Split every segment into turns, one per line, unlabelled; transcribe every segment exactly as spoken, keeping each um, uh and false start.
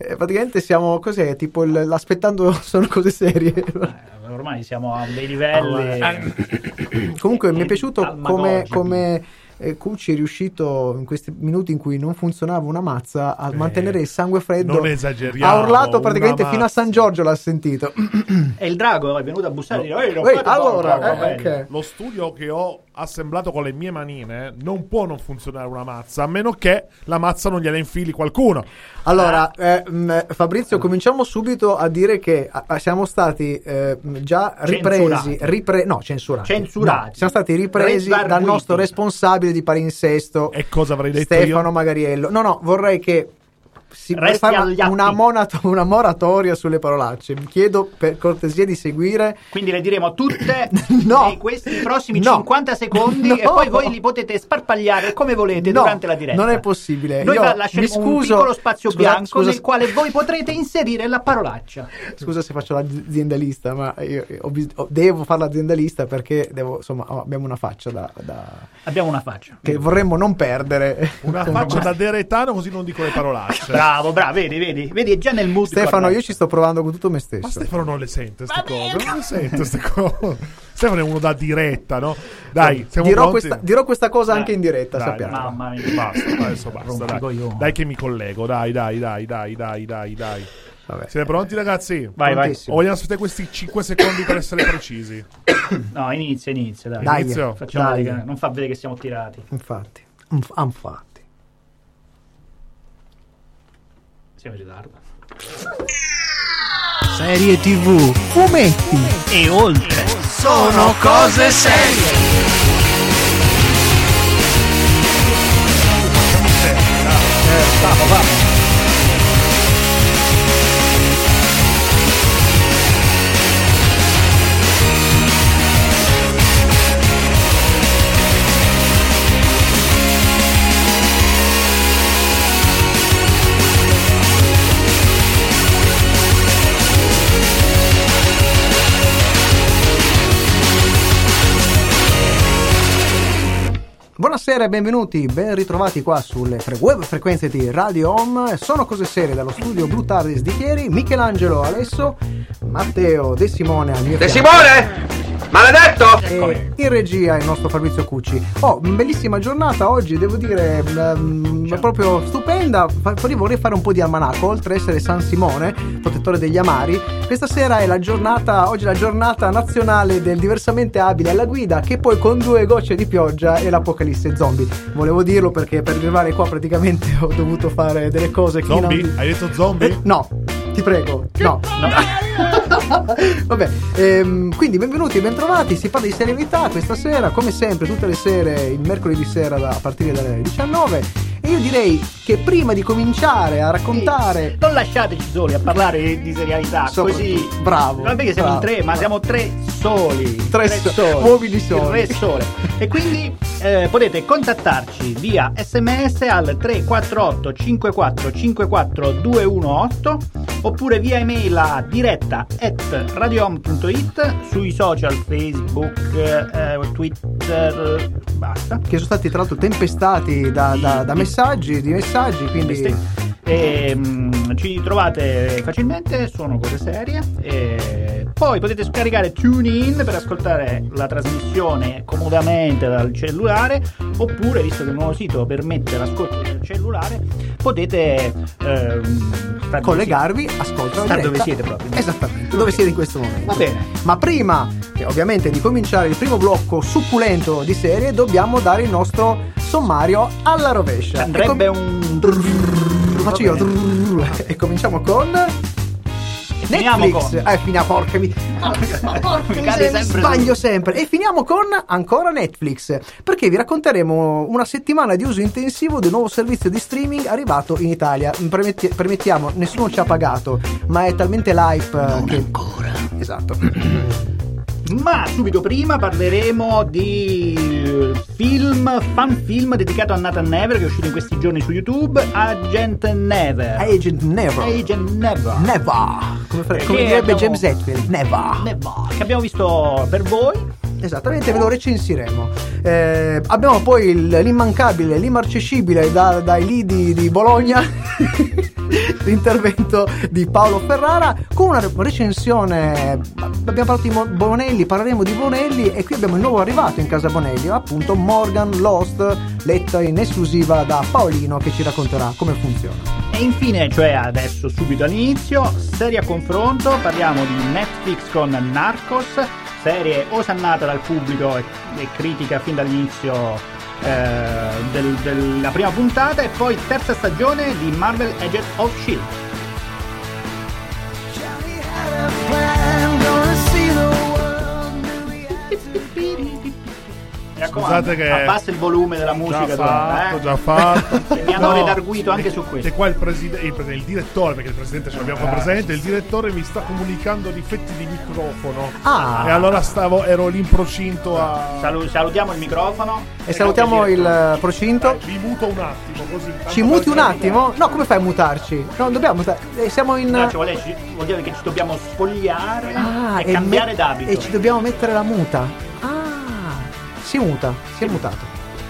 eh, praticamente siamo, cos'è, tipo il, l'aspettando sono cose serie.
Eh, ormai siamo a dei livelli.
Ah, comunque mi è piaciuto come, come eh, Cucci è riuscito in questi minuti in cui non funzionava una mazza a eh, mantenere il sangue freddo.
Non esageriamo.
Ha urlato praticamente fino a San Giorgio, l'ha sentito.
E il drago è venuto a bussare e
no.
dire,
Ehi, allora, eh, okay.
Lo studio che ho assemblato con le mie manine non può non funzionare una mazza, a meno che la mazza non gliela infili qualcuno.
Allora, eh, mh, Fabrizio, cominciamo subito a dire che a, siamo stati eh, già ripresi, ripre- no, censurati.
Censurati.
No, siamo stati ripresi dal nostro responsabile di palinsesto.
E cosa avrei detto
Stefano
io?
Magariello. No, no, vorrei che si fare una, monato, una moratoria sulle parolacce. Vi chiedo per cortesia di seguire.
Quindi le diremo tutte
no,
in questi prossimi
no,
cinquanta secondi no, e poi voi li potete sparpagliare come volete
no,
durante la diretta.
Non è possibile.
Noi
Io
lasceremo
mi scuso,
un piccolo spazio
scusa,
bianco
scusa,
nel quale voi potrete inserire la parolaccia.
Scusa se faccio l'aziendalista, ma io ho bis- devo fare l'aziendalista perché devo, insomma, abbiamo una faccia da, da
abbiamo una faccia
che vorremmo non perdere.
Una faccia da deretano, così non dico le parolacce.
Bravo, bravo, vedi, vedi, vedi, è già nel mood.
Stefano,
corretto.
Io ci sto provando con tutto me stesso.
Ma Stefano non le sente queste cose, non le sente queste cose. Stefano è uno da diretta, no? Dai, siamo
dirò
pronti?
Questa, dirò questa cosa
dai,
anche in diretta,
dai,
sappiamo.
Mamma mia.
Basta, adesso basta, dai. Dai che mi collego, dai, dai, dai, dai, dai, dai, dai.
Vabbè.
Siete pronti, ragazzi?
Vai, vai.
O vogliamo aspettare questi cinque secondi per essere precisi?
No, inizia, inizia, dai.
Dai,
Inizio.
Facciamo
dai.
vedere che non fa vedere che siamo tirati.
Infatti, Inf- infatti.
Siamo in ritardo.
Serie tivù, fumetti
E oltre.
sono cose serie.
Eh, vamo, vamo.
Buonasera e benvenuti, ben ritrovati qua sulle fre- web frequenze di Radio Home. Sono cose serie dallo studio Blue Tardis di Chieri, Michelangelo Alesso, Matteo De Simone al mio
De
fianco.
Simone! Maledetto!
E in regia il nostro Fabrizio Cucci. Oh, bellissima giornata oggi, devo dire, um, proprio stupenda. Poi vorrei fare un po' di almanacco, oltre a essere San Simone, protettore degli amari. Questa sera è la giornata, oggi è la giornata nazionale del diversamente abile alla guida, che poi con due gocce di pioggia è l'apocalisse zombie. Volevo dirlo perché per arrivare qua praticamente ho dovuto fare delle cose che
Zombie?
non...
Hai detto zombie?
Eh, no, ti prego, no. Vabbè, ehm, quindi benvenuti e bentrovati. Si parla di serialità questa sera, come sempre, tutte le sere, il mercoledì sera da, a partire dalle diciannove. E io direi che prima di cominciare a raccontare,
Sì, non lasciateci soli a parlare di serialità,
Sopra-
così.
bravo,
Non è che siamo in
bravo,
tre, ma
bravo.
siamo tre soli.
Tre so- uomini soli.
Tre sole. E quindi eh, potete contattarci via sms al tre quattro otto cinque quattro cinque quattro due uno otto oppure via email a diretta at radiohome punto it, sui social Facebook, eh, Twitter, basta.
che sono stati tra l'altro tempestati da,
Di-
da, da
di-
messaggi, di messaggi, quindi
E, mm, ci trovate facilmente, sono cose serie. E poi potete scaricare TuneIn per ascoltare la trasmissione comodamente dal cellulare, oppure, visto che il nuovo sito permette l'ascolto del cellulare, potete ehm, star
collegarvi, ascolta la
Star dove
diretta.
siete proprio.
Esattamente, dove siete in questo momento.
Va bene.
Ma prima, che ovviamente, di cominciare il primo blocco succulento di serie, dobbiamo dare il nostro sommario alla rovescia.
Andrebbe
E com-
un
Faccio io. E cominciamo con
finiamo
Netflix.
con-
Eh, finiamo, porca mi... porca
Mi
miseria,
cade
mi
sempre
sbaglio
su-
sempre. E finiamo con ancora Netflix, perché vi racconteremo una settimana di uso intensivo del nuovo servizio di streaming arrivato in Italia. Permetti- permettiamo, nessuno ci ha pagato, ma è talmente l'hype
Non
che...
ancora.
Esatto.
Ma subito prima parleremo di film, fan film dedicato a Nathan Never, che è uscito in questi giorni su YouTube, Agent Never.
Agent Never.
Agent Never.
Never. Come, fare-
Che
come direbbe
abbiamo-
James Hetfield. Never.
Never. Che abbiamo visto per voi.
Esattamente, ve lo recensiremo. Eh, abbiamo poi il, l'immancabile, l'immarcescibile da, dai lidi di Bologna l'intervento di Paolo Ferrara con una recensione. Abbiamo parlato di Bonelli, parleremo di Bonelli e qui abbiamo il nuovo arrivato in casa Bonelli, appunto Morgan Lost, letta in esclusiva da Paolino, che ci racconterà come funziona.
E infine, cioè adesso subito all'inizio, serie a confronto, parliamo di Netflix con Narcos, serie osannata dal pubblico e, e critica fin dall'inizio eh, del, della prima puntata, e poi terza stagione di Marvel Agents of Shield. Mi raccomando,
Scusate che
abbassa il volume della musica.
Già fatto,
eh?
già fatto.
Mi hanno
No,
redarguito anche su questo.
E qua il, preside- il, pres- il direttore, perché il presidente ce l'abbiamo qua presente, il direttore mi sta comunicando difetti di microfono.
Ah.
E allora stavo, ero lì in procinto a...
Salu- salutiamo il microfono.
E salutiamo il procinto.
Mi muto un attimo così.
Ci muti un attimo? No, come fai a mutarci? No, dobbiamo mutare. Eh, Siamo in.
No, cioè, vuol, dire, vuol dire che ci dobbiamo spogliare
Ah,
e cambiare
me-
d'abito.
E ci dobbiamo mettere la muta. Ah, si muta, si è mutato.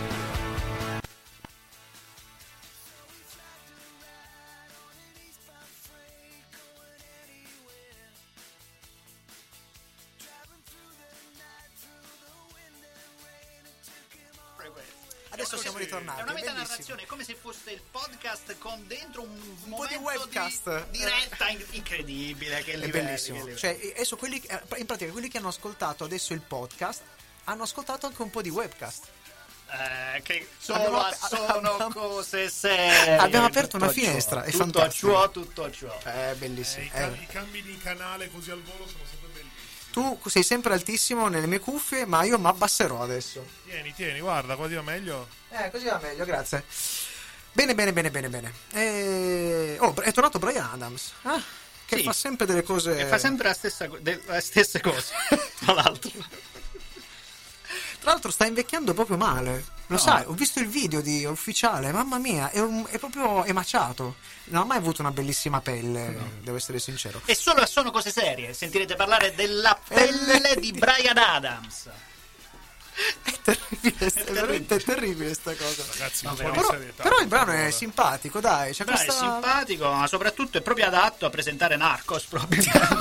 Adesso siamo ritornati.
È una
bellissimo.
metanarrazione, è come se fosse il podcast con dentro un,
Un po'
momento
di webcast.
di diretta in- incredibile. Che
È
livelli,
bellissimo.
che livelli.
Cioè, adesso quelli, eh, in pratica quelli che hanno ascoltato adesso il podcast hanno ascoltato anche un po' di webcast.
Eh, che solo
Abbiamo-
sono
abbiamo-
cose serie.
Abbiamo aperto una
Tutto
finestra,
ciò,
è
tutto
fantastico.
ciò, tutto ciò.
È
Eh,
bellissimo.
i,
Eh,
ca- I cambi di canale così al volo sono sempre bellissimi.
tu sei sempre altissimo nelle mie cuffie, ma io mi abbasserò adesso.
Tieni, tieni, guarda, così va meglio.
Eh, così va meglio, grazie. Bene, bene, bene, bene, bene. Eh, Oh, è tornato Bryan Adams, eh? Che
Sì.
fa sempre delle cose.
E fa sempre la stessa co- de- le stesse cose, tra l'altro.
Tra l'altro sta invecchiando proprio male. Lo
No.
sai, ho visto il video di ufficiale, mamma mia, è, un- è proprio emaciato. Non ha mai avuto una bellissima pelle, devo essere sincero.
E solo sono cose serie, sentirete parlare della pelle di Bryan Adams.
È terribile, è,
terribile.
veramente terribile sta cosa.
Ragazzi,
No,
un po'
però-
di
Però,
serietà.
però il brano è
Allora.
simpatico, dai. C'è
Beh, è
questa...
simpatico, ma soprattutto è proprio adatto a presentare Narcos proprio.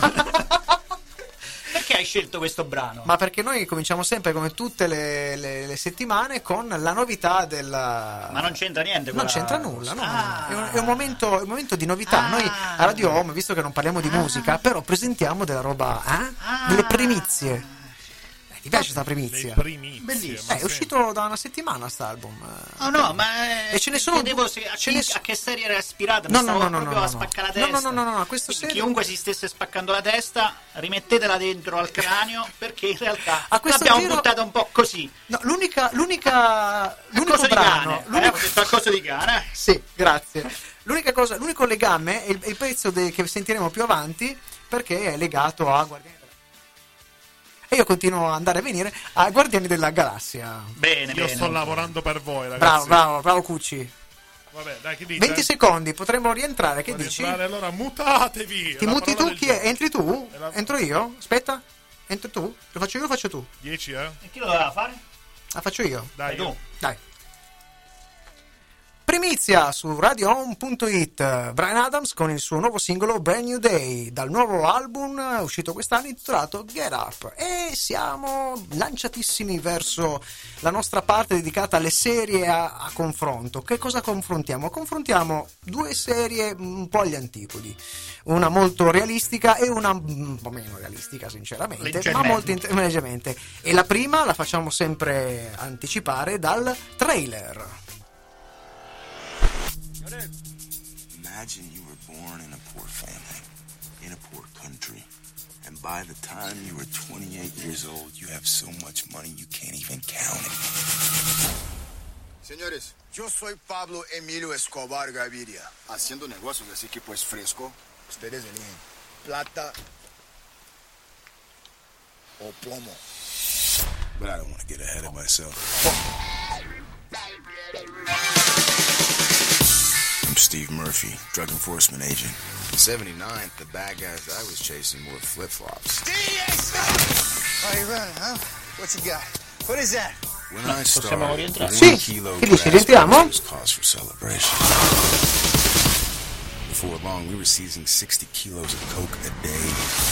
Perché hai scelto questo brano?
Ma perché noi cominciamo sempre, come tutte le, le- le settimane, con la novità della...
Ma non c'entra niente
Non
quella-
c'entra nulla, no?
Ah.
È, un, è un momento, è un momento di novità.
Ah.
Noi a Radio Home, visto che non parliamo di musica, però presentiamo della roba, eh?
Ah.
Delle primizie. Eh, ti piace questa
Le
primizia?
primizie.
Bellissimo.
ma
Eh, è
sì.
uscito da una settimana st'album.
Oh no, ma
E ce ne sono
chiedevo
due-
se, a,
ce
chi-
ne so-
a che serie era ispirata.
No,
mi
no,
stavo
no, no,
proprio
no,
a
no.
spaccare la
No,
testa.
no, no, no, no, questo
Quindi
serie-
chiunque si stesse spaccando la testa, rimettetela dentro al cranio, perché in realtà
A questo
l'abbiamo
giro-
buttata un po' così.
No, l'unica, l'unica, l'unico
Coso di
brano,
cane.
l'unico-
Eh, ho detto a coso di cane. eh.
Sì, grazie. L'unica cosa, l'unico legame è il, è il pezzo de- che sentiremo più avanti, perché è legato a Guardiani della E io continuo a andare e venire a Guardiani della Galassia.
Bene,
Io
bene.
sto lavorando per voi, ragazzi.
Bravo, bravo, bravo Cucci.
Vabbè, dai, che dice?
venti secondi, potremmo rientrare, che
Vuoi
dici?
rientrare? Allora mutatevi.
Ti
La
muti
parola
tu?
del
Chi è?
giorno.
Entri tu?
È la-
Entro io? Aspetta. Entri tu? Lo faccio io o lo faccio tu?
dieci, eh?
E chi lo doveva fare?
La faccio io.
Dai,
Fai tu.
io.
Dai. Primizia su radio home punto it, Bryan Adams con il suo nuovo singolo Brand New Day, dal nuovo album uscito quest'anno intitolato Get Up, e siamo lanciatissimi verso la nostra parte dedicata alle serie a, a confronto. Che cosa confrontiamo? Confrontiamo due serie un po' agli antipodi, una molto realistica e una un po' meno realistica sinceramente, ma
Leggermente.
molto int- leggermente, e la prima la facciamo sempre anticipare dal trailer.
Imagine you were born in a poor family, in a poor country, and by the time you were twenty-eight years old, you have so much money you can't even count it.
Señores, yo soy Pablo Emilio Escobar Gaviria, haciendo negocios, así que pues fresco. Ustedes eligen plata o plomo.
But I don't want to get ahead of myself. I'm Steve Murphy, drug enforcement agent. seventy-ninth, the bad guys I was chasing wore flip-flops.
How you running, huh? What you got? What is that?
When I started, one
Sì,
kilo
che dici,
of
rientriamo?
was cause for celebration. Before long, we were seizing sixty kilos of coke a day.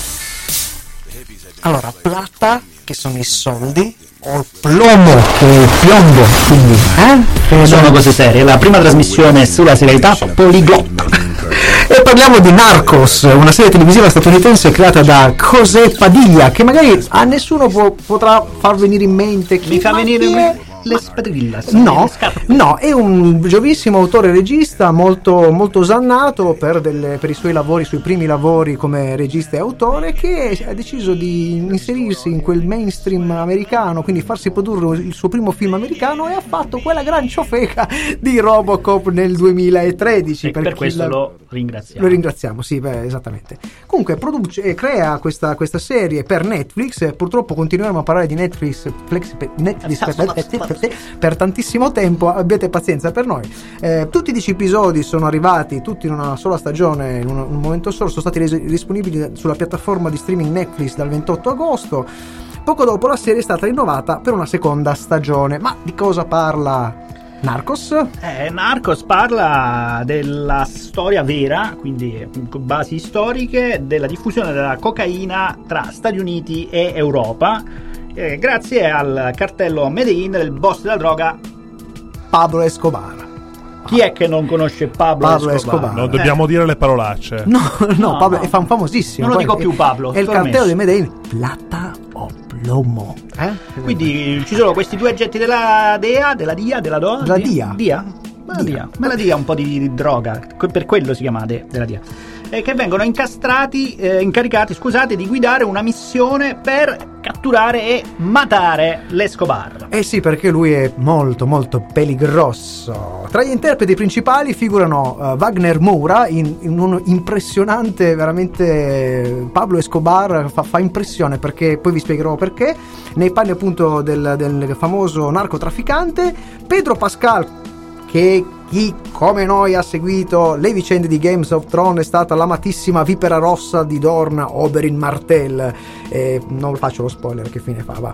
The hippies had been
Allora, plata, che sono i soldi, o il plomo, che è il piombo, quindi, eh?
Sono cose serie. La prima trasmissione sulla serialità Polyglot.
E parliamo di Narcos, una serie televisiva statunitense creata da José Padilla, che magari a nessuno può, potrà far venire in mente chi
Mi fa
ma
venire
chi è.
le spadrillas.
No,
le scarpe.
no, è un giovissimo autore e regista molto, molto osannato per, delle, per i suoi lavori, i suoi primi lavori come regista e autore, che ha deciso di inserirsi in quel mainstream americano, quindi farsi produrre il suo primo film americano, e ha fatto quella gran ciofeca di Robocop nel duemilatredici.
E per
chi
questo
la-
lo ringraziamo.
Lo ringraziamo, sì, beh, esattamente. Comunque produce e crea questa, questa serie per Netflix. Purtroppo continueremo a parlare di Netflix, Flex, Netflix per, per tantissimo tempo, abbiate pazienza per noi. Eh, tutti i dieci episodi sono arrivati, tutti in una sola stagione, in un, un momento solo, sono stati resi disponibili sulla piattaforma di streaming Netflix dal ventotto agosto. Poco dopo la serie è stata rinnovata per una seconda stagione. Ma di cosa parla Narcos?
Eh, Narcos parla della storia vera, quindi con basi storiche, della diffusione della cocaina tra Stati Uniti e Europa, eh, grazie al cartello Medellin del boss della droga.
Pablo Escobar.
Chi è che non conosce Pablo,
Pablo
Escobar?
Escobar.
Non dobbiamo dire le parolacce.
No, no,
No,
Pablo
no.
è fam- famosissimo.
Non lo
Poi
dico più, Pablo,
È il
sto
cartello
messo.
di Medellin, plata o plomo. Eh?
Quindi ci sono questi due agenti della D E A, della D I A, della D O A?
Della D I A.
D I A? Me la dia, me la dia un po' di, di droga, que- per quello si chiama de- della D I A. E che vengono incastrati, eh, incaricati, scusate, di guidare una missione per catturare e matare l'Escobar.
Eh sì, perché lui è molto molto peligroso. Tra gli interpreti principali figurano uh, Wagner Moura in, in un impressionante, veramente Pablo Escobar fa, fa impressione, perché poi vi spiegherò perché, nei panni appunto del, del famoso narcotrafficante. Pedro Pascal, che chi come noi ha seguito le vicende di Games of Thrones, è stata l'amatissima vipera rossa di Dorn, Oberyn Martell, eh, non faccio lo spoiler, che fine fa, va.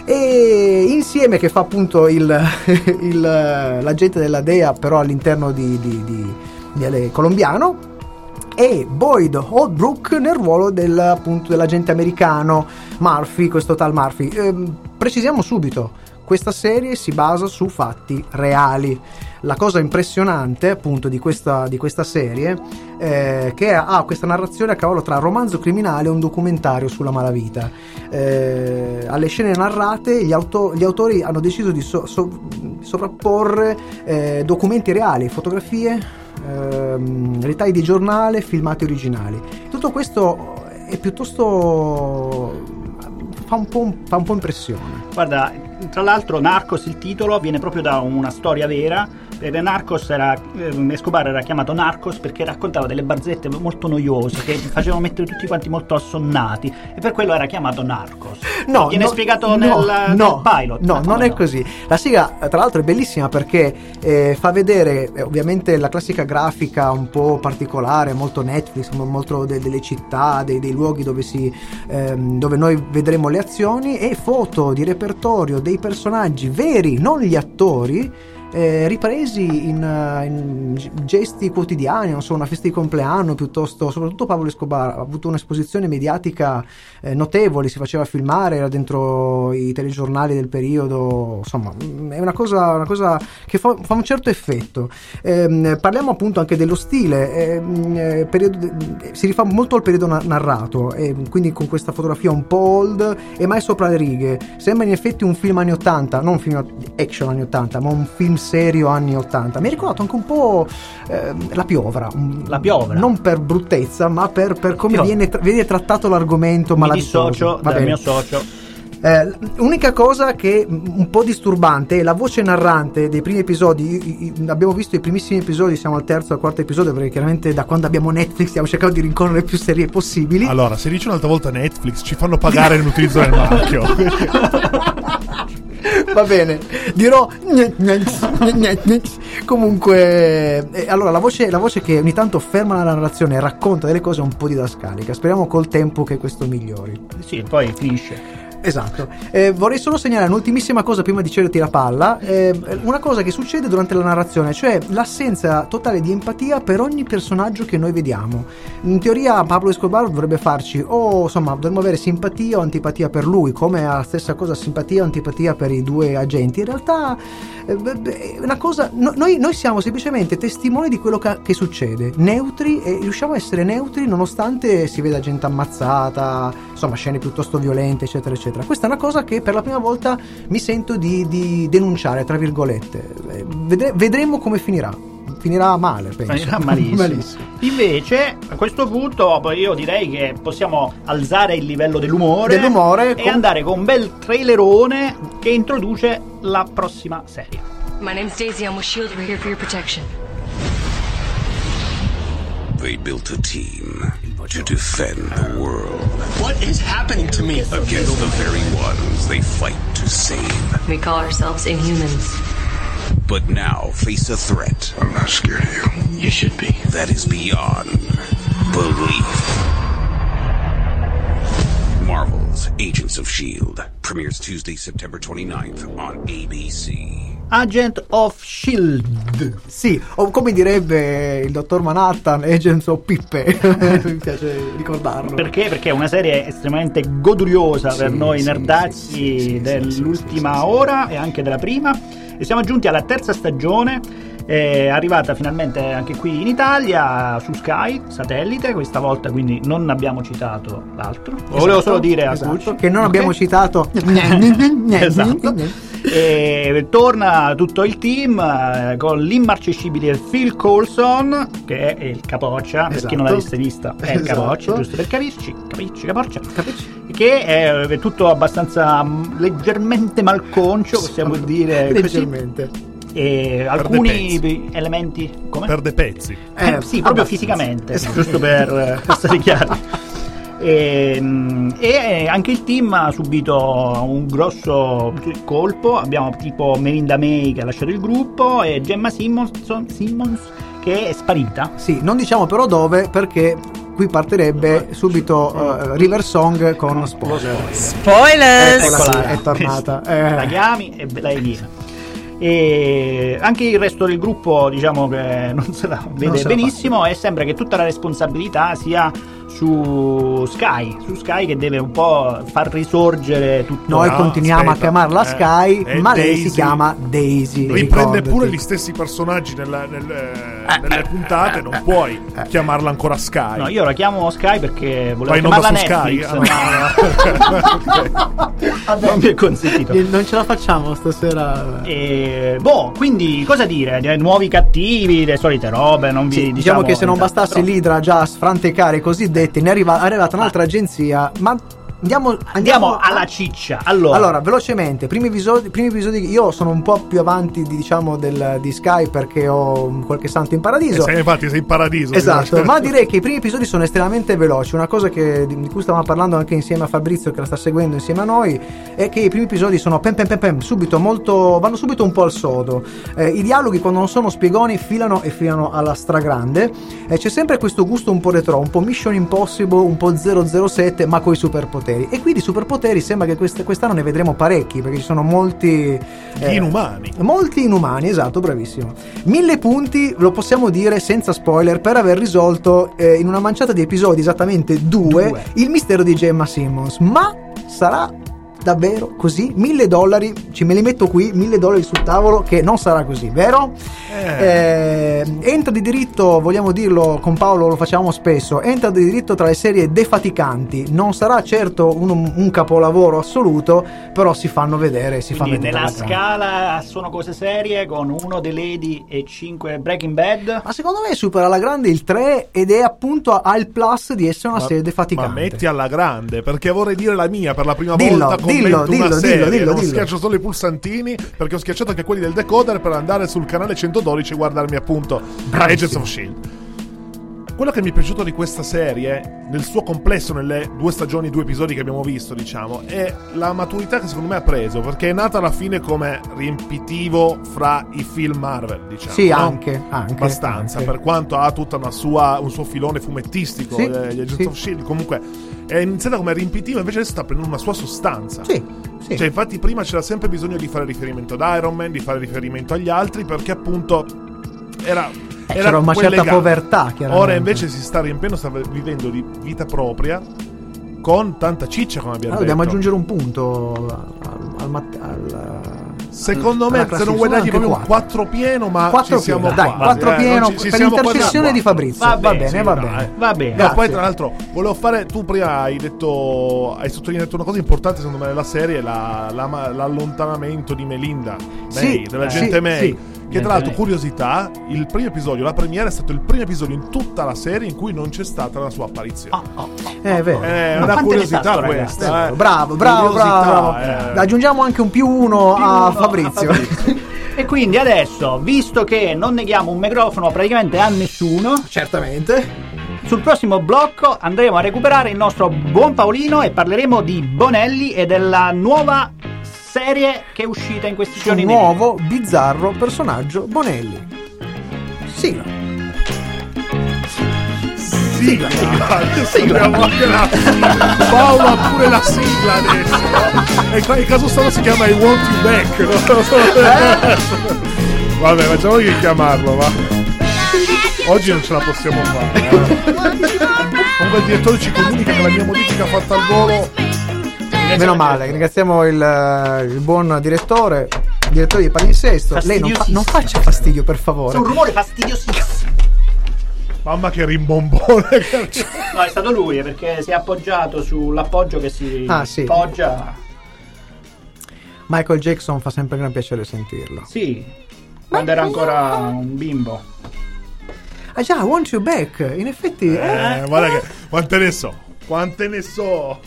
E insieme, che fa appunto il, il, l'agente della D E A però all'interno di, di, di, di colombiano, e Boyd Holbrook nel ruolo del, appunto, dell'agente americano Murphy, questo tal Murphy. Eh, precisiamo subito, questa serie si basa su fatti reali. La cosa impressionante appunto di questa, di questa serie eh, che ha ah, questa narrazione a cavallo tra romanzo criminale e un documentario sulla malavita. Eh, alle scene narrate gli, auto, gli autori hanno deciso di so, so, sovrapporre eh, documenti reali, fotografie, ehm, ritagli di giornale, filmati originali. Tutto questo è piuttosto fa un po', fa un po' impressione.
Guarda, tra l'altro Narcos, il titolo, viene proprio da una storia vera. Per Narcos era, eh, Escobar era chiamato Narcos perché raccontava delle barzette molto noiose che facevano mettere tutti quanti molto assonnati, e per quello era chiamato Narcos.
No,
viene
no,
spiegato
no,
nel,
no,
nel pilot.
No,
Ma
non
come
è
no?
così. La sigla, tra l'altro, è bellissima perché eh, fa vedere eh, ovviamente la classica grafica un po' particolare, molto Netflix, molto de- delle città, dei, dei luoghi dove si ehm, dove noi vedremo le azioni, e foto di repertorio dei personaggi veri, non gli attori. Eh, ripresi in, uh, in gesti quotidiani, non so, una festa di compleanno piuttosto. Soprattutto Pablo Escobar ha avuto un'esposizione mediatica eh, notevole, si faceva filmare, era dentro i telegiornali del periodo, insomma è una cosa, una cosa che fa, fa un certo effetto. Eh, parliamo appunto anche dello stile, eh, periodo, si rifà molto al periodo na- narrato, eh, quindi con questa fotografia un po' old e mai sopra le righe. Sembra in effetti un film anni ottanta, non un film action anni ottanta, ma un film serio anni ottanta. Mi ha ricordato anche un po' eh, La Piovra.
La Piovra.
Non per bruttezza, ma per, per come
Piovra.
viene, tra- viene trattato l'argomento
Mi
malavitoso.
dissocio
Va
dal
bene.
mio socio.
Eh, unica cosa che un po' disturbante è la voce narrante dei primi episodi. I- i- abbiamo visto i primissimi episodi, siamo al terzo al quarto episodio, perché chiaramente da quando abbiamo Netflix stiamo cercando di rincorrere più serie possibili.
Allora, se dici un'altra volta Netflix, ci fanno pagare l'utilizzo del marchio.
Va bene, dirò comunque. Eh, allora la voce, la voce che ogni tanto ferma la narrazione e racconta delle cose un po' didascalica. Speriamo col tempo che questo migliori.
Sì, poi finisce.
Esatto. Eh, vorrei solo segnalare un'ultimissima cosa prima di cederti la palla. Eh, una cosa che succede durante la narrazione, cioè l'assenza totale di empatia per ogni personaggio che noi vediamo. In teoria Pablo Escobar dovrebbe farci o insomma dovremmo avere simpatia o antipatia per lui, come la stessa cosa simpatia o antipatia per i due agenti. In realtà eh, è una cosa, no, noi, noi siamo semplicemente testimoni di quello che, che succede, neutri, e riusciamo a essere neutri nonostante si veda gente ammazzata, insomma scene piuttosto violente, eccetera eccetera. Questa è una cosa che per la prima volta mi sento di, di denunciare, tra virgolette. Vedre, vedremo come finirà. Finirà male, penso.
Finirà malissimo.
malissimo.
Invece, a questo punto, io direi che possiamo alzare il livello dell'umore,
dell'umore
e
con...
andare con un bel trailerone che introduce la prossima serie.
My name's Daisy. I'm with SHIELD. We're here for your protection.
They built a team to defend the world.
What is happening to me?
Against the very ones they fight to save.
We call ourselves Inhumans.
But now face a threat.
I'm not scared of you. You should be.
That is beyond belief. Marvel's Agents of S H I E L D premieres Tuesday, September twenty-ninth on A B C.
Agent of Shield.
Sì, o come direbbe il dottor Manhattan, Agents of Pippe. Mi piace ricordarlo.
Perché? Perché è una serie estremamente goduriosa, sì, per noi
sì,
nerdazzi,
sì, sì,
dell'ultima
sì, sì, sì,
ora e anche della prima. E siamo giunti alla terza stagione, è arrivata finalmente anche qui in Italia su Sky Satellite questa volta, quindi non abbiamo citato l'altro.
Esatto,
volevo solo dire a
esatto,
Cucci
che non
okay.
abbiamo citato.
Esatto. E torna tutto il team eh, con l'immarcescibile Phil Coulson, che è il capoccia,
esatto.
per chi non l'avesse vista è il
esatto.
capoccia, giusto per capirci, capisci, capoccia,
Capisci?
che è, è tutto abbastanza mh, leggermente malconcio, possiamo dire
leggermente
così. E alcuni elementi come?
Perde pezzi.
Eh,
Eh,
sì, proprio
abbastanza.
fisicamente,
Esatto.
giusto per eh, essere chiari. E, e anche il team ha subito un grosso colpo. Abbiamo tipo Melinda May che ha lasciato il gruppo e Gemma Simmons, Simmons che è sparita.
Sì, non diciamo però dove, perché qui partirebbe subito uh, River Song con spoiler.
Spoilers!
Eccola,
Eccola,
è tornata.
Eh. La
Eh.
chiami e lei viene. E anche il resto del gruppo diciamo che non se la vede
se la
benissimo e sembra che tutta la responsabilità sia su Sky su Sky che deve un po' far risorgere tutto.
Noi
No,
continuiamo
aspetta.
a chiamarla
Eh,
Sky,
è
ma lei
Daisy.
si chiama Daisy.
Riprende
ricordati.
pure gli stessi personaggi nella- nel- eh, nelle puntate, non puoi chiamarla ancora Sky.
No, io la chiamo Sky perché volevo
Vai in onda
chiamarla
su Sky?
Netflix,
Ah,
ma non mi è consentito.
Non ce la facciamo stasera.
E, boh, quindi cosa dire? Di nuovi cattivi, le solite robe, non vi
Sì,
diciamo,
diciamo che se non
niente,
bastasse
però-
l'Idra già a sfrantecare i cosiddetti, ne è arriva- è arrivata un'altra agenzia, ma andiamo, andiamo,
Andiamo alla ciccia. Allora,
Allora, velocemente, primi episodi, primi episodi, io sono un po' più avanti di, diciamo del, di Sky perché ho qualche santo in paradiso.
Eh, sei, infatti sei in paradiso.
Esatto, ma direi che i primi episodi sono estremamente veloci. Una cosa che, di, di cui stavamo parlando anche insieme a Fabrizio, che la sta seguendo insieme a noi, è che i primi episodi sono pem pem pem pem, subito molto, vanno subito un po' al sodo. Eh, I dialoghi, quando non sono spiegoni, filano e filano alla stragrande. E c'è sempre questo gusto un po' retro, un po' Mission Impossible, un po' zero zero sette, ma coi superpoteri. E qui di superpoteri sembra che quest- quest'anno ne vedremo parecchi, perché ci sono molti
Gli inumani.
Molti inumani, esatto, bravissimo. Mille punti, lo possiamo dire senza spoiler, per aver risolto eh, in una manciata di episodi, esattamente due,
Due.
il mistero di Gemma Simmons. Ma sarà davvero così? Mille dollari, ci me li metto qui, mille dollari sul tavolo, che non sarà così, vero?
Eh.
Eh, entra di diritto, vogliamo dirlo, con Paolo lo facciamo spesso, entra di diritto tra le serie defaticanti. Non sarà certo un, un capolavoro assoluto, però si fanno vedere, si
quindi
fanno vedere.
nella scala sono cose serie con uno The Lady e cinque Breaking Bad.
Ma secondo me supera alla grande il tre ed è appunto al plus di essere una
Ma-
serie defaticante.
Ma metti alla grande, perché vorrei dire la mia per la prima
Dillo,
volta.
dillo,
Commento
dillo,
una
dillo,
serie,
dillo,
non
dillo.
schiaccio solo i pulsantini, perché ho schiacciato anche quelli del decoder per andare sul canale centododici e guardarmi appunto
Bravissimo.
Agents of S H I E L D. quello che mi è piaciuto di questa serie, nel suo complesso, nelle due stagioni, due episodi che abbiamo visto, diciamo, è la maturità che secondo me ha preso, perché è nata alla fine come riempitivo fra i film Marvel, diciamo.
Sì,
no?
anche, anche.
Abbastanza,
anche.
Per quanto ha tutta una sua, un suo filone fumettistico,
sì,
eh, gli Agents
sì.
of Shield, comunque è iniziata come riempitivo, invece adesso sta prendendo una sua sostanza.
Sì, sì.
Cioè, infatti prima c'era sempre bisogno di fare riferimento ad Iron Man, di fare riferimento agli altri, perché appunto era...
Eh, c'era una certa legame. Povertà, chiaramente.
Ora invece si sta riempiendo, sta vivendo di vita propria, con tanta ciccia, come abbiamo
allora,
detto.
Dobbiamo aggiungere un punto al, al, al
secondo al, me se non vuoi dargli proprio un quattro pieno, ma
quattro
ci siamo
pieno,
qua.
dai, quattro
eh,
pieno
ci, ci
per
siamo
l'intercessione di Fabrizio.
Va,
va
bene,
bene,
sì,
va
no,
bene.
eh.
Va bene.
Ma poi tra l'altro volevo fare, tu prima hai detto, hai sottolineato una cosa importante secondo me nella serie, la, la, l'allontanamento di Melinda May,
sì,
della
sì,
gente May.
Sì.
Che tra l'altro, curiosità, il primo episodio, la premiera è stato il primo episodio in tutta la serie in cui non c'è stata la sua apparizione.
Oh, oh, oh.
È vero.
È
Ma
una
quante ne
curiosità
sanno,
questa.
ragazzi?
Eh.
Bravo, bravo,
Curiosità,
bravo, bravo.
eh.
Aggiungiamo anche un più uno
Più
a
uno
Fabrizio.
a Fabrizio. E quindi adesso, visto che non neghiamo un microfono praticamente a nessuno,
Certamente.
sul prossimo blocco andremo a recuperare il nostro buon Paolino e parleremo di Bonelli e della nuova serie che è uscita in questi giorni.
Un nuovo, bizzarro personaggio Bonelli. Sigla.
Sigla, sigla, sigla. Anche la sigla. Paolo ha pure la sigla adesso. E qua in caso strano si chiama I Want You Back, no? Vabbè, facciamo che chiamarlo, va. Oggi non ce la possiamo fare. Eh. Comunque il direttore ci comunica che la mia modifica fatta al volo.
Meno male, ringraziamo il, il buon direttore, il direttore di Palinsesto. Lei non, fa, non faccia fastidio, per favore.
C'è un rumore fastidiosissimo.
Mamma che rimbombone.
No, è stato lui, perché si è appoggiato sull'appoggio che si
ah, sì.
poggia.
Michael Jackson fa sempre gran piacere sentirlo.
Sì, quando era ancora un bimbo.
Ah già, Want You Back, in effetti.
Eh,
eh,
guarda che quante ne so, quante ne so.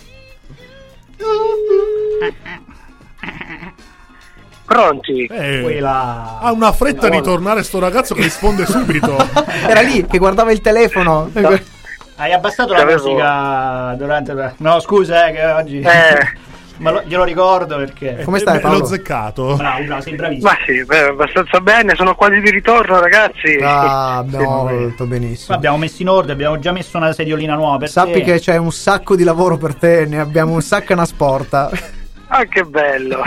Pronti?
Eh,
Quella...
ha una fretta di tornare sto ragazzo che risponde subito.
Era lì che guardava il telefono.
No.
Hai abbassato la
Avevo...
musica durante la... No, scusa, eh, che oggi...
Eh...
Ma lo, glielo ricordo perché...
Come stai, Paolo?
L'ho zeccato.
Bravo, bravo, sei bravissimo.
Ma sì, beh, abbastanza bene, sono quasi di ritorno, ragazzi.
Ah, molto benissimo.
Abbiamo messo in ordine, abbiamo già messo una sediolina nuova per
Sappi
te.
che c'è un sacco di lavoro per te, ne abbiamo un sacco e una sporta.
Ah, che bello.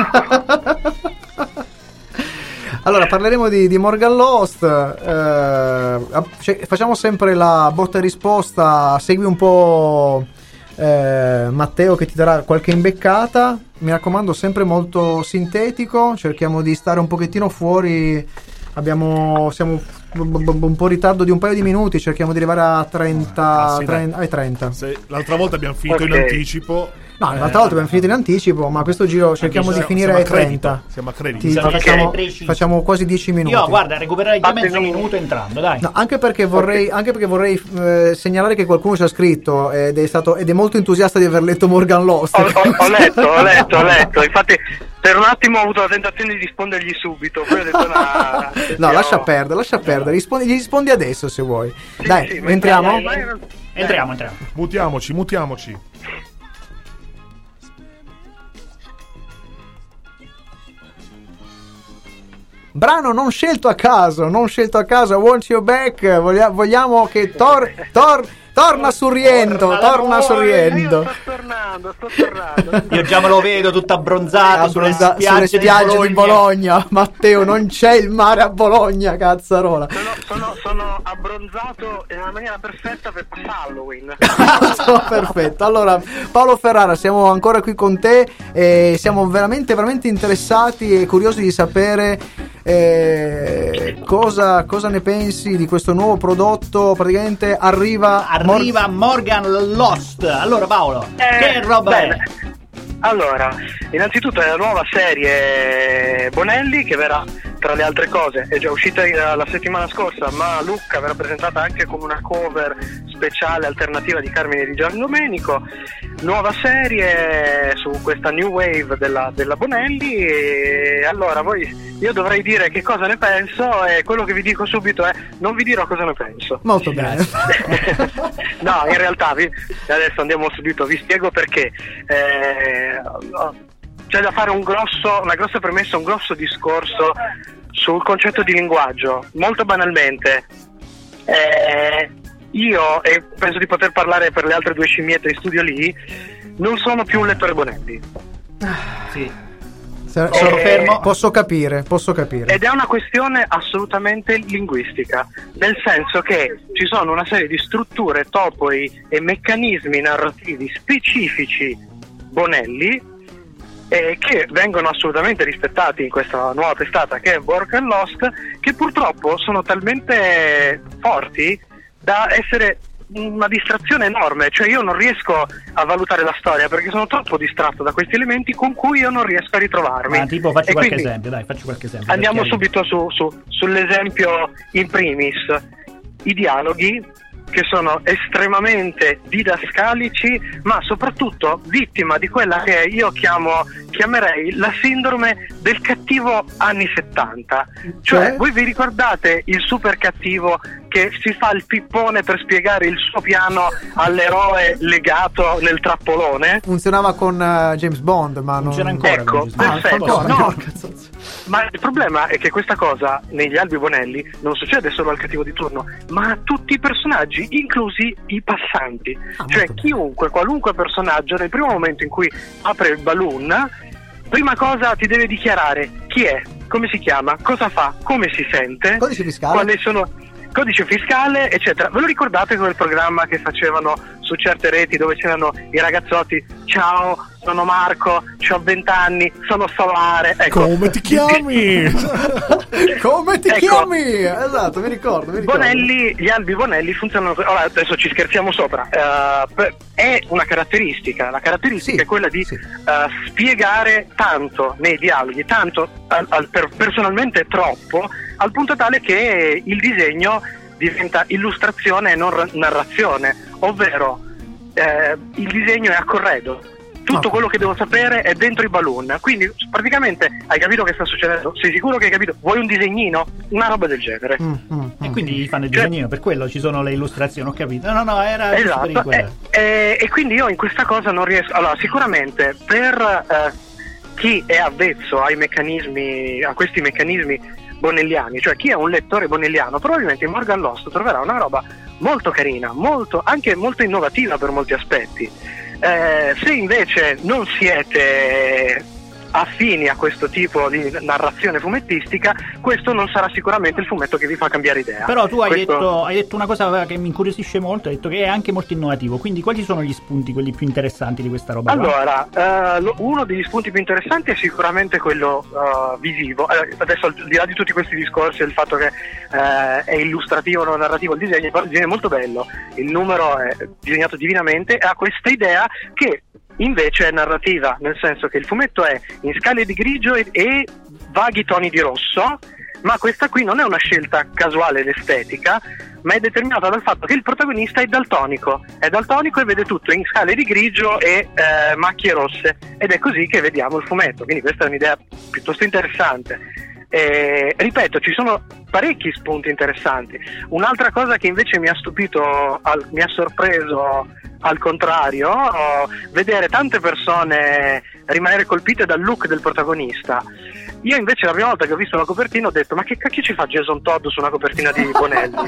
Allora, parleremo di, di Morgan Lost. Eh, cioè, facciamo sempre la botta e risposta. Segui un po' eh, Matteo che ti darà qualche imbeccata. Mi raccomando, sempre molto sintetico. Cerchiamo di stare un pochettino fuori. Abbiamo siamo un po' in ritardo di un paio di minuti. Cerchiamo di arrivare a trenta,
Ah, sì,
trenta, ai trenta.
Se l'altra volta abbiamo finito
Ok.
in anticipo.
No, l'altra volta abbiamo finito in anticipo, ma questo giro cerchiamo di
siamo-
finire
siamo
ai
a credito,
trenta.
siamo a credito.
Ti-
Siamo
facciamo,
precisi.
facciamo quasi dieci minuti.
Io, guarda, recupererai già mezzo
Fatemi-
minuto entrando, dai.
No, anche perché vorrei, anche perché vorrei eh, segnalare che qualcuno ci ha scritto ed è stato ed è molto entusiasta di aver letto Morgan Lost.
Ho, ho- ho letto, ho letto, ho letto. Infatti, per un attimo ho avuto la tentazione di rispondergli subito. Poi ho detto, nah,
No, lascia perdere, lascia perdere. Rispondi, gli rispondi adesso se vuoi. Dai,
sì, ma-
entriamo.
dai, dai, dai.
Entriamo, entriamo.
Mutiamoci, mutiamoci.
Brano non scelto a caso, non scelto a caso. Want You Back. Voglia- vogliamo che Thor, Thor torna sul rientro, torna sul rientro.
Io sto tornando, sto tornando.
Io già me lo vedo tutto abbronzato sulle
Abbronza-
spiagge,
sulle spiagge
di
di
Bologna.
Bologna. Matteo, non c'è il mare a Bologna, cazzarola.
Sono, sono, sono abbronzato in una maniera perfetta per Halloween.
Perfetto. Allora, Paolo Ferrara, siamo ancora qui con te e siamo veramente, veramente interessati e curiosi di sapere eh, cosa, cosa ne pensi di questo nuovo prodotto. Praticamente arriva
Arriva Morgan Lost. Allora, Paolo,
Eh,
che roba
bene.
è?
Allora, innanzitutto è la nuova serie Bonelli che verrà, tra le altre cose, è già uscita eh, la settimana scorsa, ma Lucca verrà presentata anche come una cover speciale alternativa di Carmine Di Giandomenico. nuova serie su questa new wave della, della Bonelli, e allora voi, io dovrei dire che cosa ne penso, e quello che vi dico subito è non vi dirò cosa ne penso.
Molto bene.
No, in realtà vi, adesso andiamo subito, vi spiego perché. Eh, c'è da fare un grosso, una grossa premessa, un grosso discorso sul concetto di linguaggio. Molto banalmente, eh, io, e penso di poter parlare per le altre due scimmiette in studio lì, non sono più un lettore Bonelli.
Sì.
Se, sono
eh,
fermo. Posso capire, posso capire.
Ed è una questione assolutamente linguistica, nel senso che ci sono una serie di strutture, topoi e meccanismi narrativi specifici Bonelli, eh, che vengono assolutamente rispettati in questa nuova testata che è Work and Lost, che purtroppo sono talmente forti da essere una distrazione enorme. Cioè io non riesco a valutare la storia perché sono troppo distratto da questi elementi con cui io non riesco a ritrovarmi.
Ma tipo facci
e
qualche
quindi,
esempio, dai, facci qualche esempio.
Andiamo subito su, su, sull'esempio in primis, i dialoghi, che sono estremamente didascalici, ma soprattutto vittima di quella che io chiamo chiamerei la sindrome del cattivo anni settanta. Cioè,
Cioè?
voi vi ricordate il super cattivo che si fa il pippone per spiegare il suo piano all'eroe legato nel trappolone?
Funzionava con uh, James Bond, ma non
Funziona ancora.
Ecco,
Ah,
perfetto.
ancora,
No,
ancora, cazzo.
ma il problema è che questa cosa negli albi Bonelli non succede solo al cattivo di turno, ma a tutti i personaggi, inclusi i passanti.
Ah,
cioè
molto
chiunque, qualunque personaggio, nel primo momento in cui apre il balloon, prima cosa ti deve dichiarare chi è, come si chiama, cosa fa, come si sente,
Codice fiscale.
quali sono codice fiscale, eccetera. Ve lo ricordate quel programma che facevano su certe reti dove c'erano i ragazzotti? Ciao, sono Marco, ho vent'anni, sono solare. Ecco.
Come ti chiami?
Come ti
Ecco.
chiami? Esatto, mi ricordo, mi ricordo.
Bonelli, gli albi Bonelli funzionano. Allora, adesso ci scherziamo sopra. Eh, per- è una caratteristica. La caratteristica
Sì,
è quella di
sì.
eh, spiegare tanto nei dialoghi, tanto al- al- per- personalmente troppo, al punto tale che il disegno diventa illustrazione e non ra- narrazione, ovvero eh, il disegno è a corredo. Tutto
Ah.
quello che devo sapere è dentro i balloon. Quindi praticamente hai capito che sta succedendo? Sei sicuro che hai capito? Vuoi un disegnino? Una roba del genere.
Mm, mm,
E
mm.
quindi fanno il
Cioè-
disegnino, per quello ci sono le illustrazioni, ho capito. No, no, era giusto per
Esatto,
inquadrare.
e, e- e quindi io in questa cosa non riesco. Allora, sicuramente per eh, chi è avvezzo ai meccanismi, a questi meccanismi bonelliani, cioè chi è un lettore bonelliano, probabilmente in Morgan Lost troverà una roba molto carina, molto, anche molto innovativa per molti aspetti. Eh, se invece non siete affini a questo tipo di narrazione fumettistica, questo non sarà sicuramente il fumetto che vi fa cambiare idea.
Però tu hai,
Questo-
detto, hai detto una cosa che mi incuriosisce molto, hai detto che è anche molto innovativo, quindi quali sono gli spunti, quelli più interessanti di questa roba qua?
Allora, eh, lo- uno degli spunti più interessanti è sicuramente quello eh, visivo. Eh, adesso, al di là di tutti questi discorsi del fatto che eh, è illustrativo, non narrativo il disegno, però il disegno è molto bello, il numero è disegnato divinamente e ha questa idea che invece è narrativa, nel senso che il fumetto è in scale di grigio e, e vaghi toni di rosso, ma questa qui non è una scelta casuale ed estetica, ma è determinata dal fatto che il protagonista è daltonico, è daltonico e vede tutto in scale di grigio e eh, macchie rosse, ed è così che vediamo il fumetto, quindi questa è un'idea piuttosto interessante. Eh, ripeto, ci sono parecchi spunti interessanti. Un'altra cosa che invece mi ha stupito, al, mi ha sorpreso al contrario, oh, vedere tante persone rimanere colpite dal look del protagonista. Io invece la prima volta che ho visto la copertina ho detto: ma che cacchio ci fa Jason Todd su una copertina di Bonelli?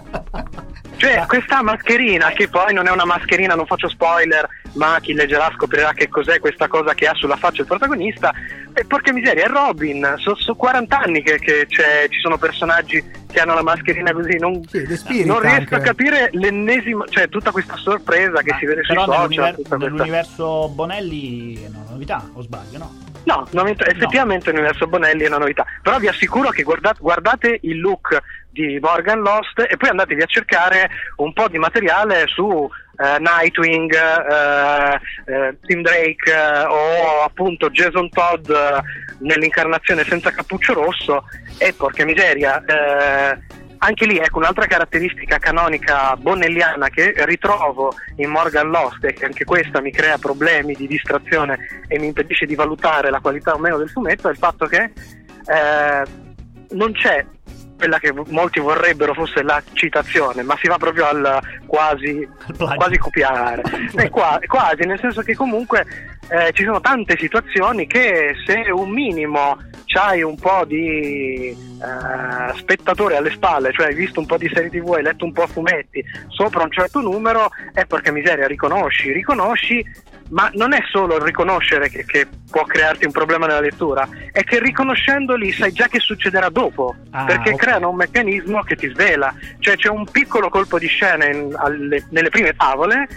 Cioè, questa mascherina, che poi non è una mascherina, non faccio spoiler, ma chi leggerà scoprirà che cos'è questa cosa che ha sulla faccia il protagonista. E porca miseria, è Robin, sono so quaranta anni che, che c'è, ci sono personaggi che hanno la mascherina così, non,
Sì, The Spirit
non riesco
anche.
a capire l'ennesima, cioè tutta questa sorpresa che
Ma
si vede sui
però
social.
nell'univer-
tutta questa-
nell'universo Bonelli è una novità, o sbaglio, no?
No, no, effettivamente l'universo Bonelli è una novità, però vi assicuro che guardate, guardate il look di Morgan Lost e poi andatevi a cercare un po' di materiale su eh, Nightwing, eh, eh, Tim Drake eh, o appunto Jason Todd eh, nell'incarnazione senza cappuccio rosso, e porca miseria, eh, anche lì, ecco, un'altra caratteristica canonica bonnelliana che ritrovo in Morgan Lost, e che anche questa mi crea problemi di distrazione e mi impedisce di valutare la qualità o meno del fumetto, è il fatto che eh, non c'è quella che molti vorrebbero fosse la citazione, ma si va proprio al quasi, quasi copiare. È qua, quasi, nel senso che comunque eh, ci sono tante situazioni che se un minimo c'hai un po' di eh, spettatore alle spalle, cioè hai visto un po' di serie tv, hai letto un po' fumetti sopra un certo numero, è perché miseria, riconosci, riconosci. Ma non è solo il riconoscere che, che può crearti un problema nella lettura, è che riconoscendoli sai già che succederà dopo, ah, perché okay. creano un meccanismo che ti svela, cioè c'è un piccolo colpo di scena in, alle, nelle prime tavole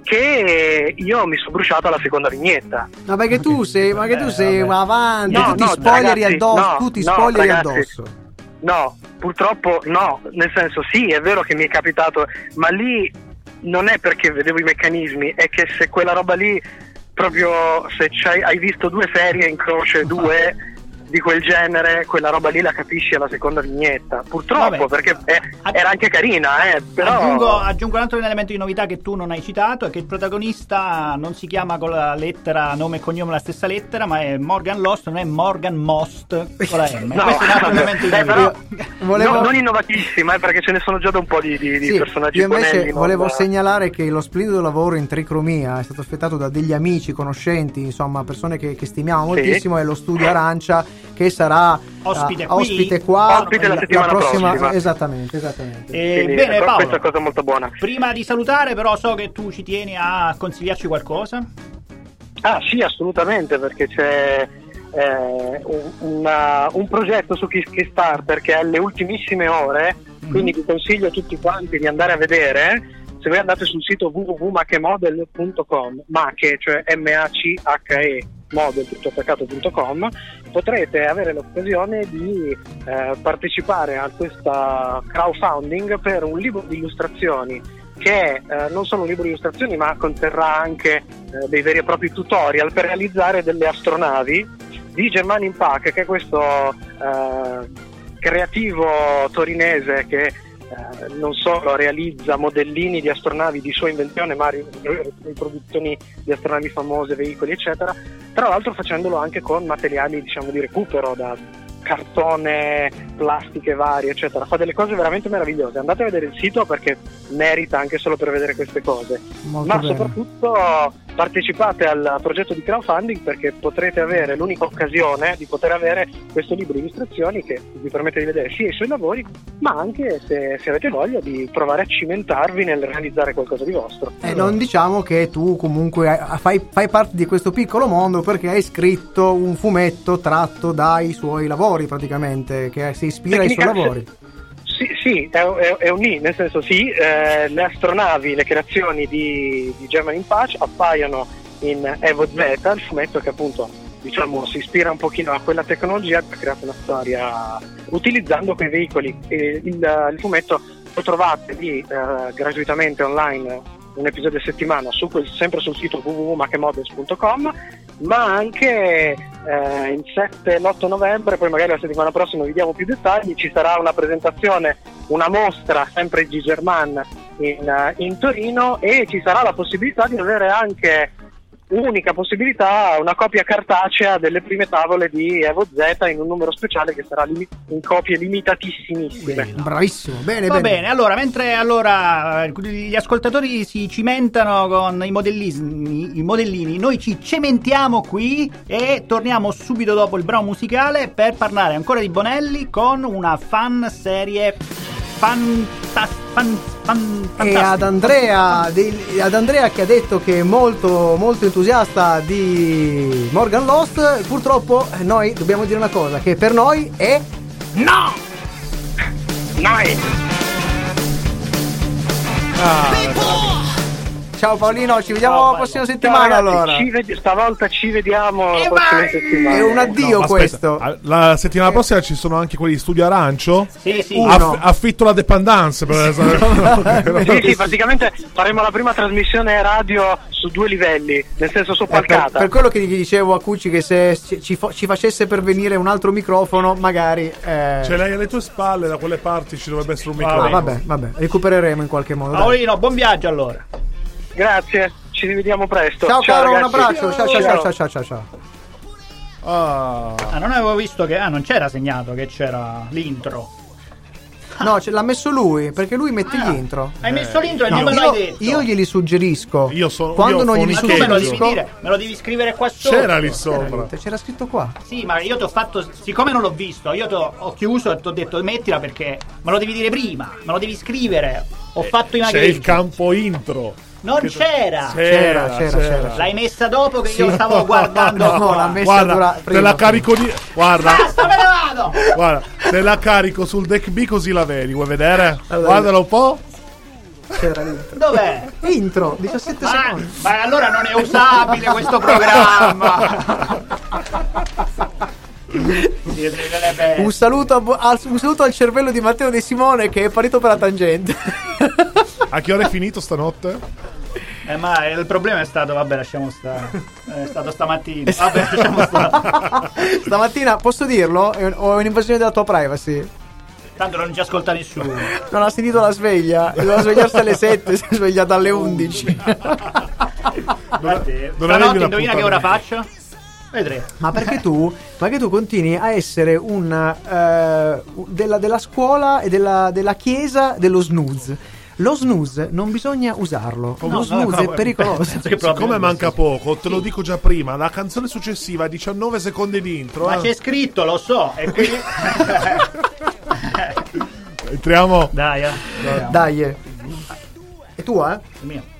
che io mi sono bruciato alla seconda vignetta.
Ma perché tu sei, ma che tu sei
eh,
avanti,
no,
tu ti
no,
spoileri
ragazzi,
addosso,
no,
tu ti
no,
spoileri
ragazzi,
addosso.
No, purtroppo no, nel senso sì, è vero che mi è capitato, ma lì non è perché vedevo i meccanismi, è che se quella roba lì, proprio se c'hai, hai visto due serie in croce, due di quel genere, quella roba lì la capisci alla seconda vignetta, purtroppo. Vabbè, perché è, era anche carina, eh, però...
aggiungo, aggiungo un altro elemento di novità che tu non hai citato, è che il protagonista non si chiama con la lettera, nome e cognome la stessa lettera, ma è Morgan Lost, non è Morgan Most con la M.
No,
questo è un altro elemento di
beh,
novità.
però,
volevo...
no, non innovatissima, eh, perché ce ne sono già da un po' di, di, di
sì,
personaggi.
Io invece
bonelli,
volevo
non...
segnalare che lo splendido lavoro in tricromia è stato effettuato da degli amici, conoscenti, insomma persone che, che stimiamo moltissimo, sì. È lo Studio Arancia, che sarà
ospite,
uh, ospite qua
ospite la,
la prossima,
prossima.
Esattamente, esattamente.
Eh, bene, Paolo,
questa è una cosa molto buona.
Prima di salutare, però, so che tu ci tieni a consigliarci qualcosa.
Ah sì, assolutamente, perché c'è eh, un, una, un progetto su Kickstarter che è alle ultimissime ore, mm. quindi vi consiglio a tutti quanti di andare a vedere. Se voi andate sul sito w w w punto makemodel punto com, Make, cioè M A C H E model tutto attaccato punto com, potrete avere l'occasione di eh, partecipare a questa crowdfunding per un libro di illustrazioni che è eh, non solo un libro di illustrazioni, ma conterrà anche eh, dei veri e propri tutorial per realizzare delle astronavi di German Impact, che è questo eh, creativo torinese che Eh, non solo realizza modellini di astronavi di sua invenzione, ma riproduzioni di astronavi famose, veicoli eccetera, tra l'altro facendolo anche con materiali, diciamo, di recupero, da cartone, plastiche varie eccetera. Fa delle cose veramente meravigliose, andate a vedere il sito perché merita anche solo per vedere queste cose. Molto ma bene. Soprattutto partecipate al progetto di crowdfunding perché potrete avere l'unica occasione di poter avere questo libro di illustrazioni che vi permette di vedere sia i suoi lavori, ma anche, se, se avete voglia, di provare a cimentarvi nel realizzare qualcosa di vostro.
E eh, non diciamo che tu comunque fai, fai parte di questo piccolo mondo perché hai scritto un fumetto tratto dai suoi lavori, praticamente, che si ispira ai suoi lavori.
Sì, sì, è, è, è un I, nel senso sì, eh, le astronavi, le creazioni di, di German Impact appaiono in Evo Z, il fumetto che appunto, diciamo, si ispira un pochino a quella tecnologia che ha creato una storia utilizzando quei veicoli. E il, il fumetto lo trovate lì eh, gratuitamente online, un episodio a settimana, su quel, sempre sul sito w w w punto makemodels punto com, ma anche eh, il sette e l'otto novembre, poi magari la settimana prossima vi diamo più dettagli, ci sarà una presentazione, una mostra sempre di German in, in Torino, e ci sarà la possibilità di avere anche unica possibilità, una copia cartacea delle prime tavole di Evo Z in un numero speciale che sarà lim- in copie limitatissime.
Bene, bravissimo, bene,
va
bene.
bene. Allora, mentre allora gli ascoltatori si cimentano con i modellini, i modellini, noi ci cementiamo qui e torniamo subito dopo il brano musicale per parlare ancora di Bonelli con una fan serie fantastica. Fan, fan,
e ad Andrea, di, ad Andrea che ha detto che è molto molto entusiasta di Morgan Lost, purtroppo noi dobbiamo dire una cosa, che per noi è no!
Noi!
Ah,
ciao Paolino, ci vediamo
Ciao,
la prossima
Ciao,
settimana
ragazzi,
allora.
ci ved- stavolta ci vediamo la
E
prossima
vai!
settimana.
È un addio
No,
questo.
aspetta, la settimana prossima ci sono anche quelli di Studio Arancio.
Sì, sì.
Aff- affitto la dependance per
Sì, sì, praticamente faremo la prima trasmissione radio su due livelli, nel senso
Eh, per,
soppalcata.
per quello che gli dicevo a Cucci che se ci, ci fo- ci facesse pervenire un altro microfono magari eh...
Ce l'hai alle tue spalle, da quelle parti ci dovrebbe essere un
Ah,
microfono.
vabbè, vabbè, recupereremo in qualche modo. dai.
Paolino, buon viaggio allora.
Grazie, ci rivediamo presto.
Ciao, caro, un
ragazzi.
abbraccio. Ciao, ciao, ciao, ciao, ciao, ciao, ciao.
Ah.
Ah, non avevo visto che. Ah, non c'era segnato che c'era l'intro.
No, ce l'ha messo lui, perché lui mette
Ah,
gli intro.
Hai messo l'intro e
No,
non me
io,
l'hai detto.
io glieli suggerisco.
Io sono-
Quando
io
non glieli
Ma tu me lo devi
suggerisco,
dire, me lo devi scrivere qua sopra.
C'era lì sopra.
c'era scritto qua.
Sì, ma io ti ho fatto. Siccome non l'ho visto, io ti ho ho chiuso e ti ho detto mettila perché me lo devi dire prima, me lo devi scrivere. Ho fatto i
C'è
maghetti.
il campo intro.
Non c'era.
C'era, c'era, c'era.
L'hai messa dopo che io stavo guardando.
No,
qua.
l'ha messa
Guarda,
dura-
te
prima,
la
prima.
carico di. Guarda,
Basta, me ne vado.
guarda, te la carico sul deck B così la vedi. Vuoi vedere?
Allora,
Guardalo un po'.
C'era l'intro.
Dov'è?
Intro, diciassette
Ma,
secondi.
ma allora non è usabile questo programma.
Un saluto, a Bo- al, un saluto al cervello di Matteo De Simone che è partito per la tangente.
A che ora è finito stanotte?
Eh, ma il problema è stato, vabbè, lasciamo stare. È stato stamattina. Vabbè, lasciamo stare.
Stamattina, posso dirlo? È un- Ho un'invasione della tua privacy.
Tanto non ci ascolta nessuno.
Non ha sentito la sveglia. Doveva svegliarsi alle sette, si è svegliata alle undici.
Guardi,
non
stanotte
avevi
indovina che ora
l'appuntamento.
faccio? Vedremo.
Ma perché tu, perché tu continui a essere un eh, della, della scuola e della, della chiesa dello snooze. Lo snooze non bisogna usarlo.
No,
lo
no,
snooze
no,
è pericoloso.
penso che proprio-
Siccome manca poco, te lo dico già prima. La canzone successiva ha diciannove secondi di intro.
Ma
eh.
c'è scritto, lo so. E qui.
Entriamo.
Dai, eh.
Dai. eh. È tua, eh?
È mio.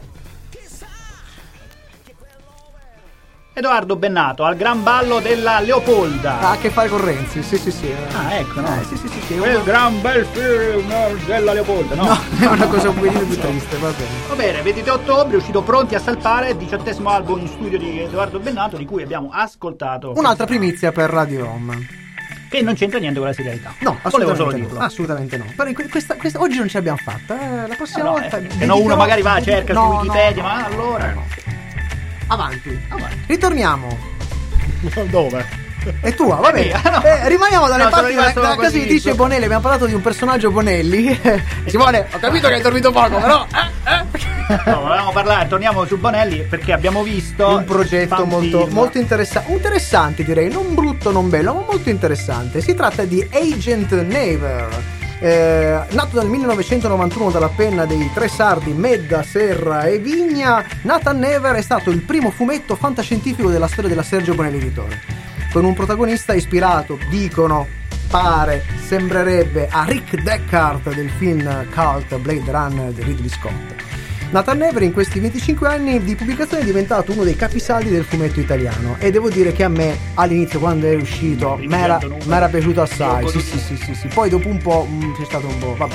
Edoardo Bennato al gran ballo della Leopolda.
Ha a che fare con Renzi, sì, sì, sì.
Ah, ecco, no.
Eh, sì, sì, sì, sì.
Il gran bel film della Leopolda, no?
No, è una cosa un pochino più triste, va bene.
Va bene, ventidue ottobre, uscito Pronti a salpare, diciottesimo album in studio di Edoardo Bennato, di cui abbiamo ascoltato.
Un'altra primizia per Radio Home.
Che non c'entra niente con la serialità.
No,
volevo solo
assolutamente
dirlo.
no. Assolutamente no. Però in que- questa, questa- oggi non ce l'abbiamo fatta. Eh, la prossima
No,
volta.
eh,
vi
se no uno
dico-
magari va, cerca
No,
su
no,
Wikipedia,
no.
ma allora.
Avanti.
Avanti.
Ritorniamo.
Dove?
È tua, va bene.
mia, no.
Eh, rimaniamo dalle
No, sono
parti della,
rimasto
della casa
così,
editrice
so-
Bonelli. Abbiamo parlato di un personaggio Bonelli. Simone, ho capito che hai dormito poco, però. eh, eh.
No, volevamo parlare, torniamo su Bonelli perché abbiamo visto
Un progetto
fan
molto,
film.
molto interessante. Interessante, direi. Non brutto, non bello, ma molto interessante. Si tratta di Agent Never. Eh, nato nel millenovecentonovantuno dalla penna dei tre sardi Medda, Serra e Vigna, Nathan Never è stato il primo fumetto fantascientifico della storia della Sergio Bonelli Editore, con un protagonista ispirato, dicono, pare, sembrerebbe a Rick Deckard del film cult Blade Runner di Ridley Scott. Nathan Never in questi venticinque anni di pubblicazione è diventato uno dei capisaldi del fumetto italiano e devo dire che a me all'inizio quando è uscito mi era, m'era piaciuto assai, sì, sì, sì, sì, sì. Poi dopo un po' mh, c'è stato un po', vabbè.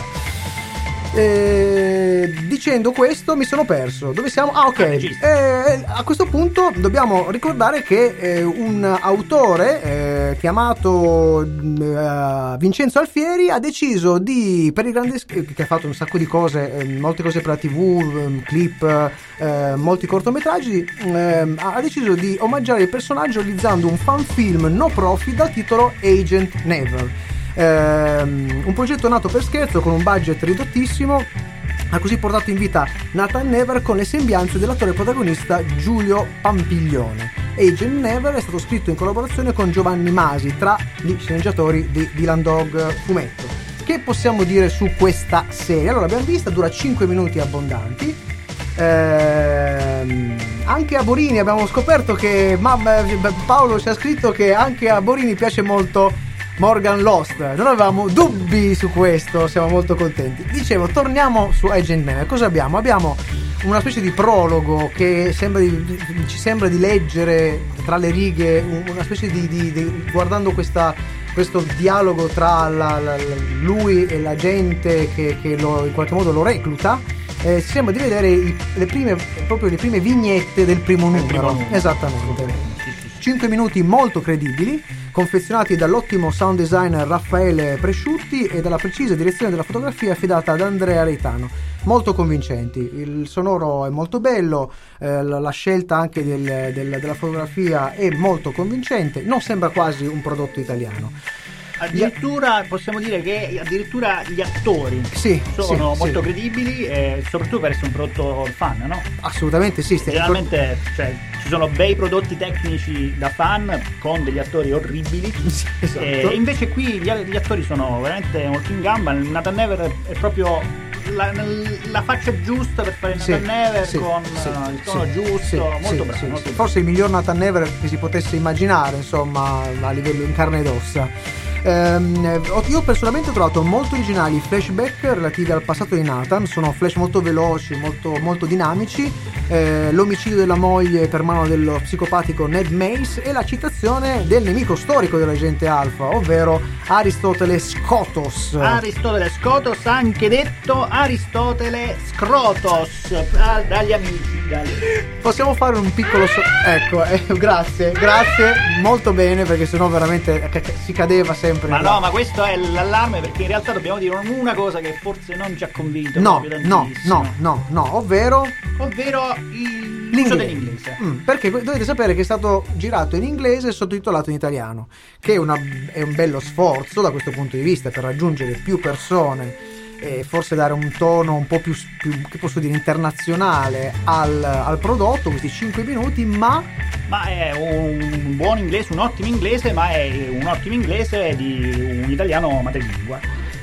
Eh, dicendo questo mi sono perso. Dove siamo? Ah, ok. Eh, a questo punto dobbiamo ricordare che eh, un autore eh, chiamato eh, Vincenzo Alfieri ha deciso di, per il grande, che ha fatto un sacco di cose, eh, molte cose per la tivù, clip, eh, molti cortometraggi, eh, ha deciso di omaggiare il personaggio realizzando un fan film no profit dal titolo Agent Never. Um, un progetto nato per scherzo con un budget ridottissimo ha così portato in vita Nathan Never con le sembianze dell'attore protagonista Giulio Pampiglione. Agent Never è stato scritto in collaborazione con Giovanni Masi, tra gli sceneggiatori di Dylan Dog Fumetto. Che possiamo dire su questa serie? Allora, abbiamo vista, dura cinque minuti abbondanti. Ehm, anche a Borini abbiamo scoperto che ma, Paolo ci ha scritto che anche a Borini piace molto Morgan Lost. Non avevamo dubbi su questo, siamo molto contenti. Dicevo, torniamo su Agent Never. Cosa abbiamo? Abbiamo una specie di prologo che sembra di, ci sembra di leggere tra le righe una specie di, di, di guardando questa, questo dialogo tra la, la, lui e la gente che, che lo, in qualche modo lo recluta. eh, ci sembra di vedere i, le prime proprio le prime vignette del primo numero.
Primo numero.
Esattamente. cinque minuti molto credibili, confezionati dall'ottimo sound designer Raffaele Presciutti e dalla precisa direzione della fotografia affidata ad Andrea Reitano. Molto convincenti, il sonoro è molto bello, eh, la, la scelta anche del, del, della fotografia è molto convincente, non sembra quasi un prodotto italiano.
Addirittura possiamo dire che addirittura gli attori
sì,
sono
sì,
molto
sì.
credibili, e soprattutto per essere un prodotto fan, no?
Assolutamente sì.
Generalmente cioè, ci sono bei prodotti tecnici da fan con degli attori orribili,
esatto.
E invece qui gli, gli attori sono veramente molto in gamba. Nathan Never è proprio la, la faccia giusta per fare Nathan
sì,
Never,
sì,
con
sì,
uh, il tono
sì,
giusto,
sì,
molto
sì,
bravo,
sì,
molto
sì.
bravo.
Forse il miglior Nathan Never che si potesse immaginare, insomma, a livello in carne ed ossa. Ehm, io personalmente ho trovato molto originali i flashback relativi al passato di Nathan, sono flash molto veloci, molto, molto dinamici, eh, l'omicidio della moglie per mano dello psicopatico Ned Mace e la citazione del nemico storico dell'agente Alpha, ovvero Aristotele Skotos.
Aristotele Skotos, anche detto Aristotele Scrotos, dagli amici. Dagli...
Possiamo fare un piccolo so- ecco, eh, grazie, grazie, molto bene, perché sennò veramente si cadeva sempre.
Ma no, ma questo è l'allarme, perché in realtà dobbiamo dire una cosa che forse non ci ha convinto.
No, no, no, no, no, ovvero
ovvero il
l'inglese.
dell'inglese.
Mm, perché dovete sapere che è stato girato in inglese e sottotitolato in italiano, che è, una, è un bello sforzo da questo punto di vista per raggiungere più persone e forse dare un tono un po' più, più che posso dire, internazionale al, al prodotto, questi cinque minuti, ma
ma è un buon inglese, un ottimo inglese, ma è un ottimo inglese di un italiano madrelingua,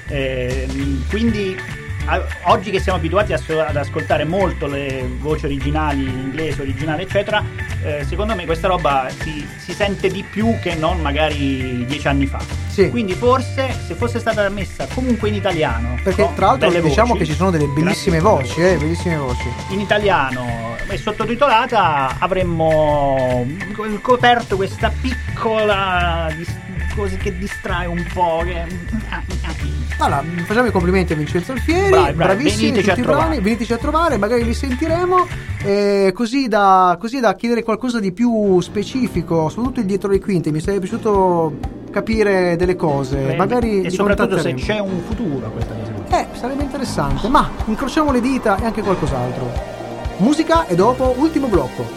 eh, quindi a, oggi che siamo abituati a, ad ascoltare molto le voci originali in inglese, originale eccetera, eh, secondo me questa roba si, si sente di più che non magari dieci anni fa.
Sì.
Quindi forse se fosse stata messa comunque in italiano,
perché
no?
tra l'altro
Belle
diciamo
voci,
che ci sono delle bellissime voci, eh, bellissime voci
in italiano e sottotitolata, avremmo coperto questa piccola dis- cosa che distrae un po', che...
Allora, facciamo i complimenti a Vincenzo Alfieri,
bravi, bravi.
bravissimi
Veniteci
tutti i
a trovare.
brani, veniteci a trovare, magari li sentiremo, eh, così, da, così da chiedere qualcosa di più specifico, soprattutto il dietro le quinte. Mi sarebbe piaciuto capire delle cose,
Beh,
magari
e
li
soprattutto se
contatteremo.
c'è un futuro a questa cosa.
Eh, sarebbe interessante, ma incrociamo le dita e anche qualcos'altro. Musica e dopo ultimo blocco.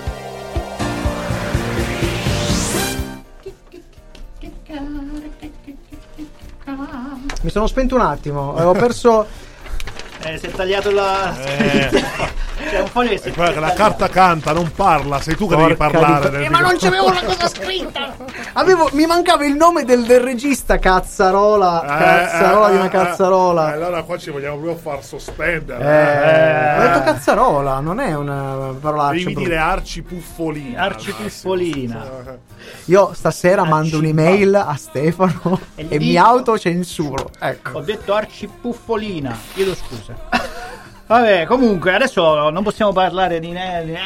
Mi sono spento un attimo, ho perso.
Eh, si è tagliato la.
Eh.
C'è un foglio che si è
Guarda che la
tagliato.
carta canta, non parla, sei tu che
Porca
devi parlare.
di-
del
Eh, ma non
microfono.
c'avevo la cosa scritta. Avevo, mi mancava il nome del, del regista, Cazzarola,
Eh,
Cazzarola
eh,
di una
eh,
Cazzarola.
eh, allora qua ci vogliamo proprio far sospendere.
Eh, ho
Eh.
detto Cazzarola, non è una parolaccia.
Devi
brutta.
dire Arcipuffolina.
Arcipuffolina.
Io stasera mando
Arci-
un'email a Stefano
E
e,
gli
mi
dico-
autocensuro. Ecco.
Ho detto Arcipuffolina, chiedo scusa. Vabbè, comunque adesso non possiamo parlare di ne-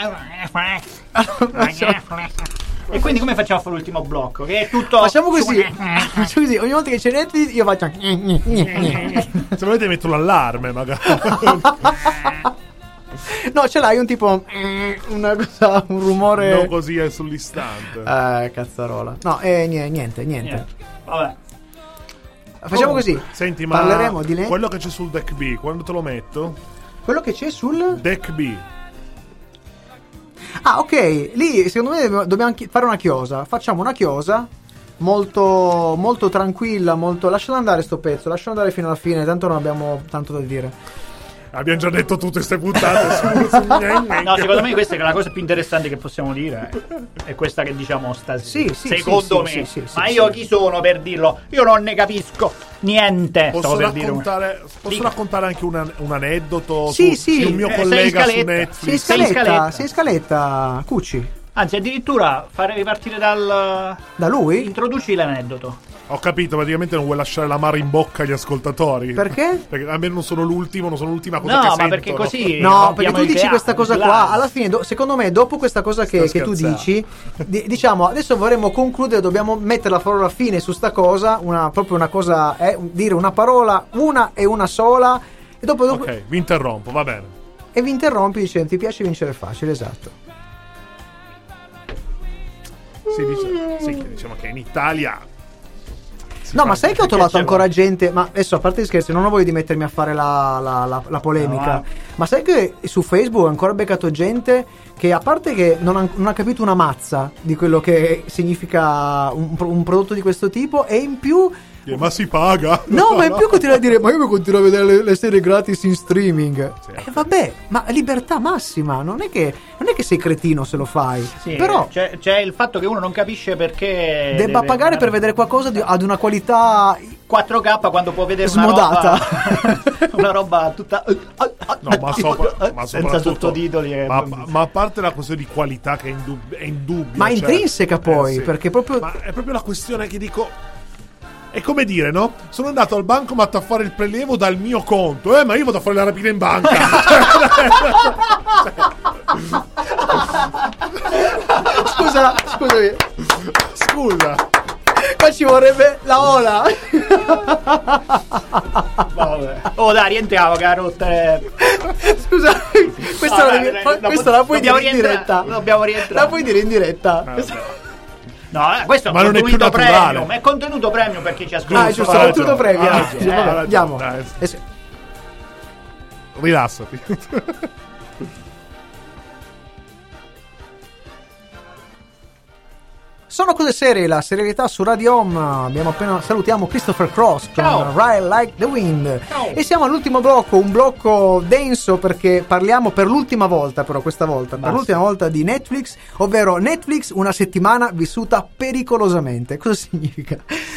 E quindi come facciamo a fare l'ultimo blocco? Che è tutto.
Facciamo così, facciamo così, ogni volta che c'è Netflix io faccio.
Se volete metto l'allarme magari.
No, ce l'hai un tipo. Una cosa, un rumore.
Non così è sull'istante.
Eh, Cazzarola. No, eh, niente, niente, niente.
Niente. Vabbè.
Facciamo
Comunque,
così.
Senti, ma
Parleremo di ne-
quello che c'è sul deck B, quando te lo metto?
Quello che c'è sul.
Deck B.
Ah, ok. Lì secondo me dobbiamo- dobbiamo anche fare una chiosa. Facciamo una chiosa molto, molto tranquilla, molto. Lascialo andare sto pezzo, lascialo andare fino alla fine, tanto non abbiamo tanto da dire.
Abbiamo già detto tutte queste puntate. su, su
No, secondo me questa è la cosa più interessante che possiamo dire. È questa che diciamo stasera.
Sì, sì,
secondo
sì,
me.
sì, sì, sì,
Ma
sì,
io
sì.
chi sono per dirlo? Io non ne capisco niente.
Posso,
Stavo per dire un-
raccontare, posso
Dica.
raccontare anche un, un aneddoto
Sì,
su,
sì.
di un mio
Eh, sei
collega su
scaletta.
Sei
Netflix?
Sei in
scaletta,
scaletta.
sei scaletta, Cucci.
Anzi, addirittura fare ripartire dal.
Da lui?
Introduci l'aneddoto.
Ho capito, praticamente non vuoi lasciare la mare in bocca agli ascoltatori.
Perché?
Perché a me non sono l'ultimo, non sono l'ultima cosa
No,
che
ma
sentono.
perché così.
No,
rompiamo
perché tu
il
dici
teatro,
questa cosa
il
qua.
blast.
Alla fine, do- secondo me, dopo questa cosa che,
Sto
che tu
scherzando.
dici, di- diciamo, adesso vorremmo concludere, dobbiamo mettere la parola fine su sta cosa. Una, proprio una cosa, eh, dire una parola, una e una sola. E dopo, dopo
Ok, vi interrompo, va bene.
e e vi interrompi dicendo ti piace vincere facile, esatto.
Sì, dice, sì, diciamo che in Italia...
No, ma sai che ho trovato ancora gente, ma adesso a parte gli scherzi, non ho voglia di mettermi a fare la, la, la, la polemica, no, ma sai che su Facebook ho ancora beccato gente che, a parte che non ha, non ha capito una mazza di quello che significa un, un prodotto di questo tipo, e in più...
Ma si paga?
No, ma in più continua a dire ma io mi continuo a vedere le, le serie gratis in streaming. Sì. E eh, vabbè, ma libertà massima, non è che non è che sei cretino se lo fai. Sì, però
c'è, c'è il fatto che uno non capisce perché
debba deve pagare per vedere qualcosa di, ad una qualità
quattro K quando può vedere
smodata.
Una roba, una roba tutta
no, ma, sopra, ma
senza sottotitoli.
Ma, ma a parte la questione di qualità che è, indub- è indubbia,
ma
cioè,
intrinseca poi, eh, sì. Perché proprio
ma è proprio la questione che dico. È come dire, no? Sono andato al bancomat a fare il prelievo dal mio conto. Eh, ma io vado a fare la rapina in banca.
Scusa, scusami.
Scusa.
Qua ci vorrebbe la ola.
Vabbè. Oh dai, rientriamo, caro.
Scusa, questa, no, la, devi, dai, questa la puoi dire in diretta.
Dobbiamo rientrare.
La puoi dire in diretta.
No, No, eh, questo è
ma
contenuto
non è più naturale.
Premium, è contenuto premium per chi ci ascolta.
Ah, giusto, contenuto premium. Ah, eh, eh, andiamo.
Dai.
Eh, sì.
Rilassati.
Sono cose serie, la serialità su Radio Home. Abbiamo appena salutiamo Christopher Cross con
Ciao.
Ride Like the Wind.
Ciao.
E siamo all'ultimo blocco, un blocco denso perché parliamo per l'ultima volta, però questa volta, Basta. per l'ultima volta di Netflix, ovvero Netflix una settimana vissuta pericolosamente. Cosa significa?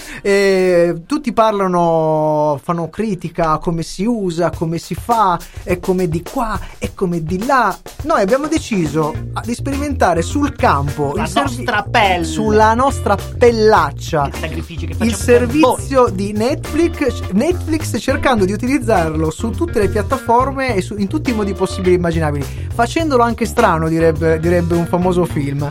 Eh, tutti parlano, fanno critica a come si usa, come si fa, è come di qua, è come di là. Noi abbiamo deciso di sperimentare sul campo
la
il
nostra
servi-
pelle,
sulla nostra pellaccia, il servizio di Netflix, Netflix cercando di utilizzarlo su tutte le piattaforme e su, in tutti i modi possibili e immaginabili, facendolo anche strano, direbbe, direbbe un famoso film.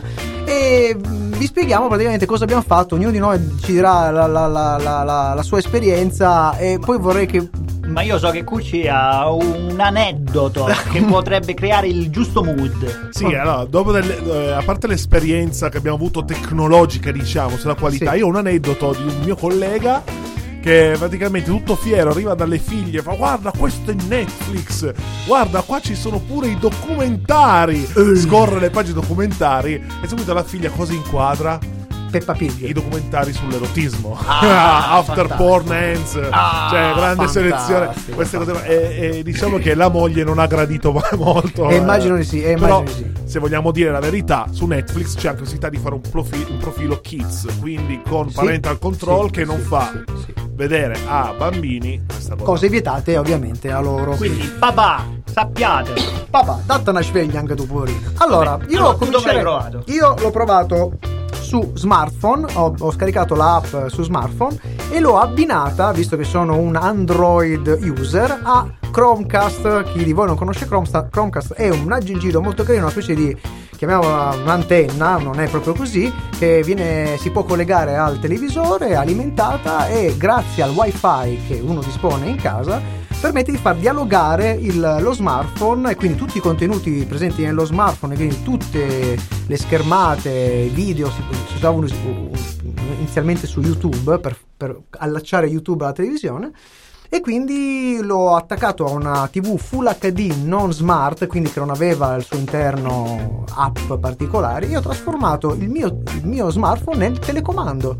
E vi spieghiamo praticamente cosa abbiamo fatto. Ognuno di noi ci dirà la, la, la, la, la, la sua esperienza, e poi vorrei che...
Ma io so che Cucci ha un aneddoto che potrebbe creare il giusto mood.
Sì, allora, dopo del, eh, a parte l'esperienza che abbiamo avuto tecnologica, diciamo, sulla qualità, sì. Io ho un aneddoto di un mio collega che praticamente tutto fiero arriva dalle figlie e fa: guarda, questo è Netflix, guarda, qua ci sono pure i documentari. Scorre le pagine documentari e subito la figlia cosa inquadra?
Peppa Pig,
i documentari sull'erotismo,
ah,
After
fantastico.
Porn Ends, ah, queste fantastico, selezione, queste cose, e, e diciamo che la moglie non ha gradito molto.
E immagino di sì, e
però
immagino di sì.
Se vogliamo dire la verità, su Netflix c'è anche la possibilità di fare un, profi- un profilo kids, quindi con
sì,
parental control,
sì,
che non
sì,
fa
sì, sì.
vedere a bambini questa cosa.
Cose vietate ovviamente a loro.
Quindi papà, sappiate,
papà, date una sveglia anche tu pure. Allora, io
allora,
comincerei,
provato?
Io l'ho provato su smartphone, ho, ho scaricato l'app su smartphone e l'ho abbinata, visto che sono un Android user, a Chromecast. Chi di voi non conosce Chromecast, Chromecast è un aggeggino molto carino, una specie di, chiamiamola un'antenna, non è proprio così, che viene, si può collegare al televisore, alimentata, e grazie al wifi che uno dispone in casa permette di far dialogare il, lo smartphone, e quindi tutti i contenuti presenti nello smartphone, e quindi tutte le schermate, video si, si usavano inizialmente su YouTube per, per allacciare YouTube alla televisione. E quindi l'ho attaccato a una tivù Full H D non smart, quindi che non aveva al suo interno app particolari, e ho trasformato il mio, il mio smartphone nel telecomando.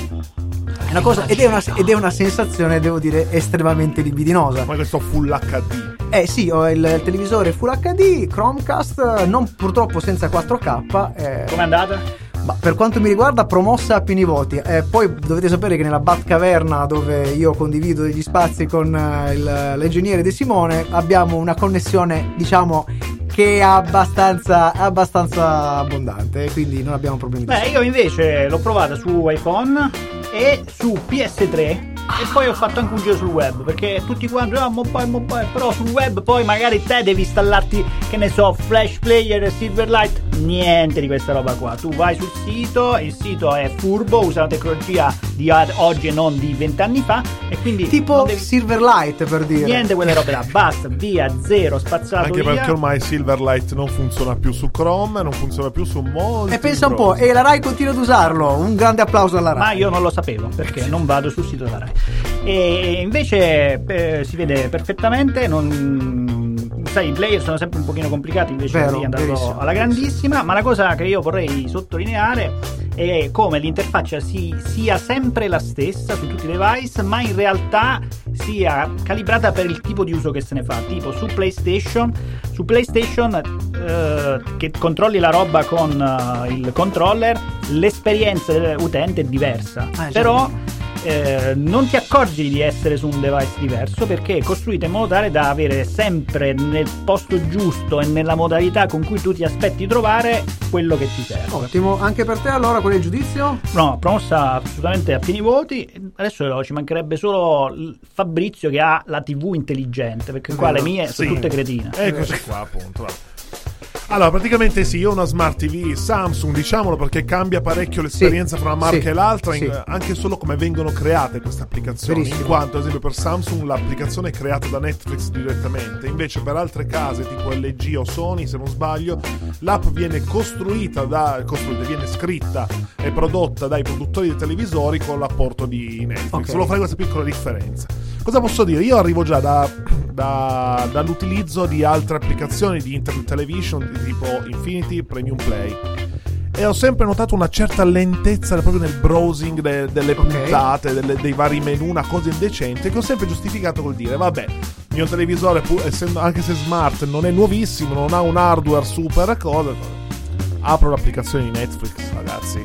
È una cosa, ed, è una, ed è una sensazione, devo dire, estremamente libidinosa.
Ma questo Full H D?
Eh sì, ho il, il televisore Full H D, Chromecast, non purtroppo senza quattro K. Eh.
Com'è andata?
Ma per quanto mi riguarda, promossa a pieni voti. Eh, poi dovete sapere che nella Batcaverna, dove io condivido degli spazi con eh, il, l'ingegnere De Simone, abbiamo una connessione, diciamo, che è abbastanza, abbastanza abbondante, quindi non abbiamo problemi.
Beh, io invece l'ho provata su iPhone e su P S tre. E poi ho fatto anche un giro sul web, perché tutti quanti ah, mobile, mobile, però sul web poi magari te devi installarti, che ne so, Flash Player, Silverlight. niente di questa roba qua. Tu vai sul sito, il sito è furbo, usa la tecnologia di ad oggi e non di vent'anni fa, e quindi
tipo
devi...
Silverlight, per dire.
Niente quelle robe là, basta, via, zero, spazzato
Anche
via.
perché ormai Silverlight non funziona più su Chrome, non funziona più su molti.
E pensa un po', e la Rai continua ad usarlo. Un grande applauso alla Rai.
Ma io non lo sapevo, perché non vado sul sito della Rai. E invece eh, si vede perfettamente, non... sai, i player sono sempre un pochino complicati, invece
Vero,
lì è andato
verissimo.
alla grandissima. Ma la cosa che io vorrei sottolineare è come l'interfaccia si, sia sempre la stessa su tutti i device, ma in realtà sia calibrata per il tipo di uso che se ne fa. Tipo su PlayStation, su PlayStation eh, che controlli la roba con eh, il controller, l'esperienza dell'utente è diversa.
Ah,
però Eh, non ti accorgi di essere su un device diverso, perché è costruito in modo tale da avere sempre nel posto giusto e nella modalità con cui tu ti aspetti trovare quello che ti serve.
Ottimo, anche per te allora qual è il giudizio?
No, promossa assolutamente a pieni voti. Adesso ci mancherebbe solo Fabrizio che ha la tivù intelligente, perché qua le mie sono
Sì.
tutte cretine.
Eccoci qua, appunto. va. Allora, praticamente sì, io ho una Smart T V Samsung, diciamolo, perché cambia parecchio l'esperienza
Sì,
fra una marca
sì,
e l'altra, in-
sì.
anche solo come vengono create queste applicazioni.
Verissimo.
In quanto, ad esempio, per Samsung l'applicazione è creata da Netflix direttamente, invece per altre case tipo L G o Sony, se non sbaglio, l'app viene costruita, da, costruita viene scritta e prodotta dai produttori dei televisori con l'apporto di Netflix.
Ok.
Solo fare questa piccola differenza. Cosa posso dire? Io arrivo già da, da- dall'utilizzo di altre applicazioni di internet television di tipo Infinity, Premium Play, e ho sempre notato una certa lentezza proprio nel browsing de- delle puntate, delle- dei vari menu, una cosa indecente che ho sempre giustificato col dire vabbè, il mio televisore pur essendo, anche se smart, non è nuovissimo, non ha un hardware super cosa, apro l'applicazione di Netflix, ragazzi,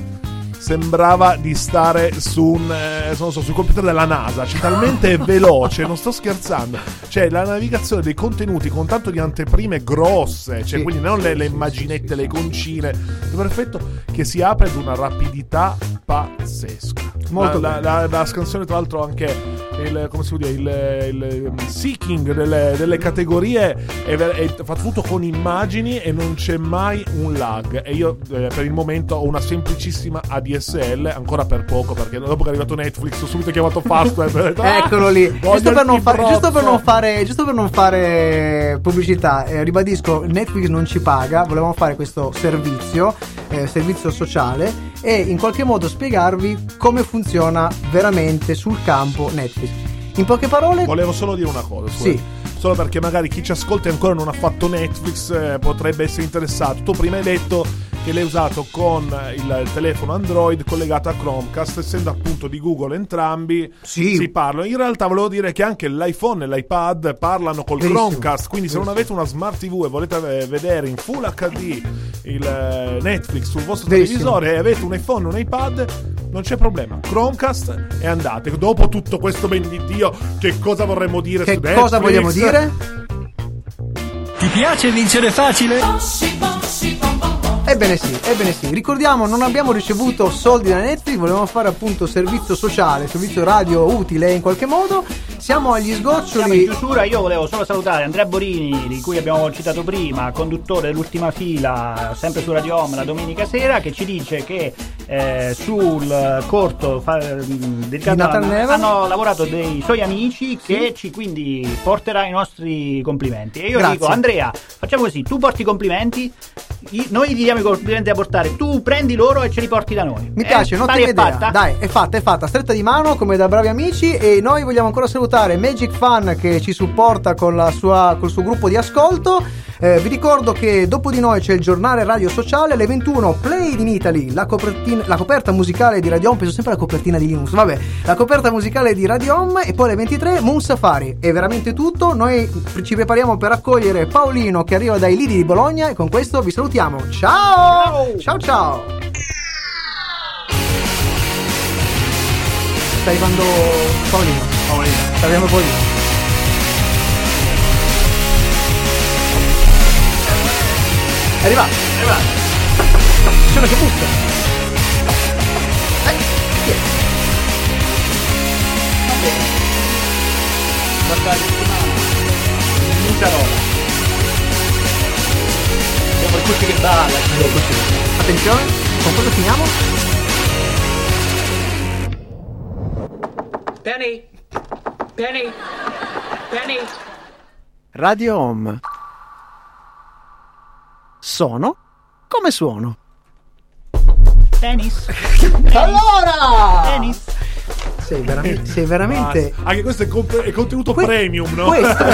sembrava di stare su un eh, non so, sul computer della NASA, cioè talmente è veloce, non sto scherzando, cioè la navigazione dei contenuti con tanto di anteprime grosse, cioè
Sì,
quindi non
sì,
le, le
sì,
immaginette,
sì, sì,
le concine, è perfetto, che si apre ad una rapidità pazzesca.
Molto
la, la,
bene.
la, la scansione, tra l'altro, anche il, come si può dire, il, il seeking delle, delle categorie è, ver- è fatto tutto con immagini e non c'è mai un lag, e io eh, per il momento ho una semplicissima A D S L, ancora per poco, perché dopo che è arrivato Netflix ho subito chiamato Fastweb e ho detto, "Ah,
Eccolo lì,
voglio
giusto per,
il
non fare,
fibrozzo".
giusto, per non fare, giusto per non fare pubblicità, eh, ribadisco, Netflix non ci paga, volevamo fare questo servizio, eh, servizio sociale, e in qualche modo spiegarvi come funziona veramente sul campo Netflix. In poche parole,
Volevo solo dire una cosa, scusa.
Sì.
Solo perché magari chi ci ascolta e ancora non ha fatto Netflix eh, potrebbe essere interessato. Tu prima hai detto che l'hai usato con il telefono Android collegato a Chromecast, essendo appunto di Google entrambi,
Sì.
si parlano. In realtà volevo dire che anche l'iPhone e l'iPad parlano col
Verissimo.
Chromecast, quindi se non avete una Smart T V e volete eh, vedere in Full H D il eh, Netflix sul vostro
Verissimo.
televisore e avete un iPhone o un iPad, non c'è problema. Chromecast e andate. Dopo tutto questo ben di Dio, che cosa vorremmo dire
che
su Netflix?
cosa vogliamo dire?
Ti piace vincere facile?
Ebbene sì, ebbene sì. Ricordiamo, non abbiamo ricevuto soldi da Netflix, volevamo fare appunto servizio sociale, servizio radio utile in qualche modo. Siamo agli
Siamo in
sgoccioli.
chiusura. Io volevo solo salutare Andrea Borini, di cui abbiamo citato prima, conduttore dell'ultima fila, sempre su Radio Home la domenica sera, che ci dice che eh, sul corto fa, dedicato
Di Nathan
a-
Never.
hanno lavorato dei suoi amici, che ci quindi porterà i nostri complimenti. E io
Grazie.
dico, Andrea, facciamo così, tu porti i complimenti, i- noi gli diamo i complimenti da portare, tu prendi loro e ce li porti da noi.
Mi
Eh,
piace,
pari
un'ottima
e
idea.
fatta?
Dai, è fatta, è fatta, stretta di mano come da bravi amici. E noi vogliamo ancora salutare Magic Fan, che ci supporta con la sua, col suo gruppo di ascolto. Eh, vi ricordo che dopo di noi c'è il giornale radio sociale, alle ventuno Play in Italy, la, copertina, la coperta musicale di Radio Home, penso sempre alla copertina di Linux, vabbè, la coperta musicale di Radio Home, e poi alle ventitré Moon Safari. È veramente tutto, noi ci prepariamo per accogliere Paolino che arriva dai lidi di Bologna, e con questo vi salutiamo. Ciao! Ciao ciao! Sta arrivando Paolino.
Paolino.
Sta arrivando Paolino. È arrivato.
È arrivato.
C'è una che bussa. Eh, chi è?
Va bene. Guardate, muta roba. Poi Cucci che balla.
Attenzione, con cosa finiamo?
Penny! Penny! Penny!
Radio Home. Sono come suono.
Tennis.
Allora!
Tennis.
Sei veramente, sei veramente...
Basta. Anche questo è, comp- è contenuto que- premium, no?
Questo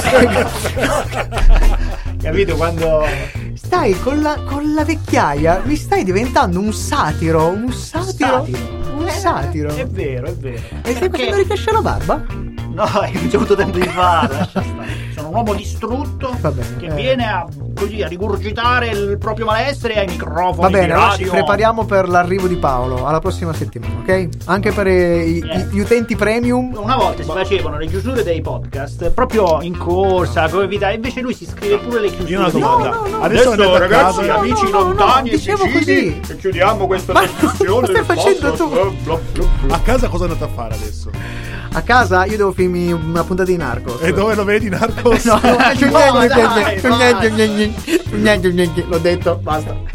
capito quando
stai con la, con la vecchiaia, mi stai diventando un satiro, un satiro,
satiro.
un satiro.
È vero, è vero.
E stai facendo ricrescere la barba?
No, non c'è avuto tempo di farla. Lascia stare. Sono un uomo distrutto
Va bene,
che
eh.
viene a, così, a rigurgitare il proprio malessere ai microfoni.
Va bene,
di
allora ci
radio.
prepariamo per l'arrivo di Paolo alla prossima settimana, ok? Anche per i, i, gli utenti premium.
Una volta si facevano le chiusure dei podcast proprio in corsa, come vita, invece lui si scrive pure le chiusure.
Io ho una domanda.
No, no, no.
Adesso,
Adesso,
andate a
ragazzi,
casa.
amici
no, no,
lontani
no, dicevo
e vicini,
così.
e chiudiamo questa
Ma
trasmissione.
cosa stai facendo tu?
A casa cosa andate a fare adesso?
A casa io devo finirmi una puntata di Narcos.
E dove lo vedi, Narcos?
No,
dai, vai.
l'ho detto, basta.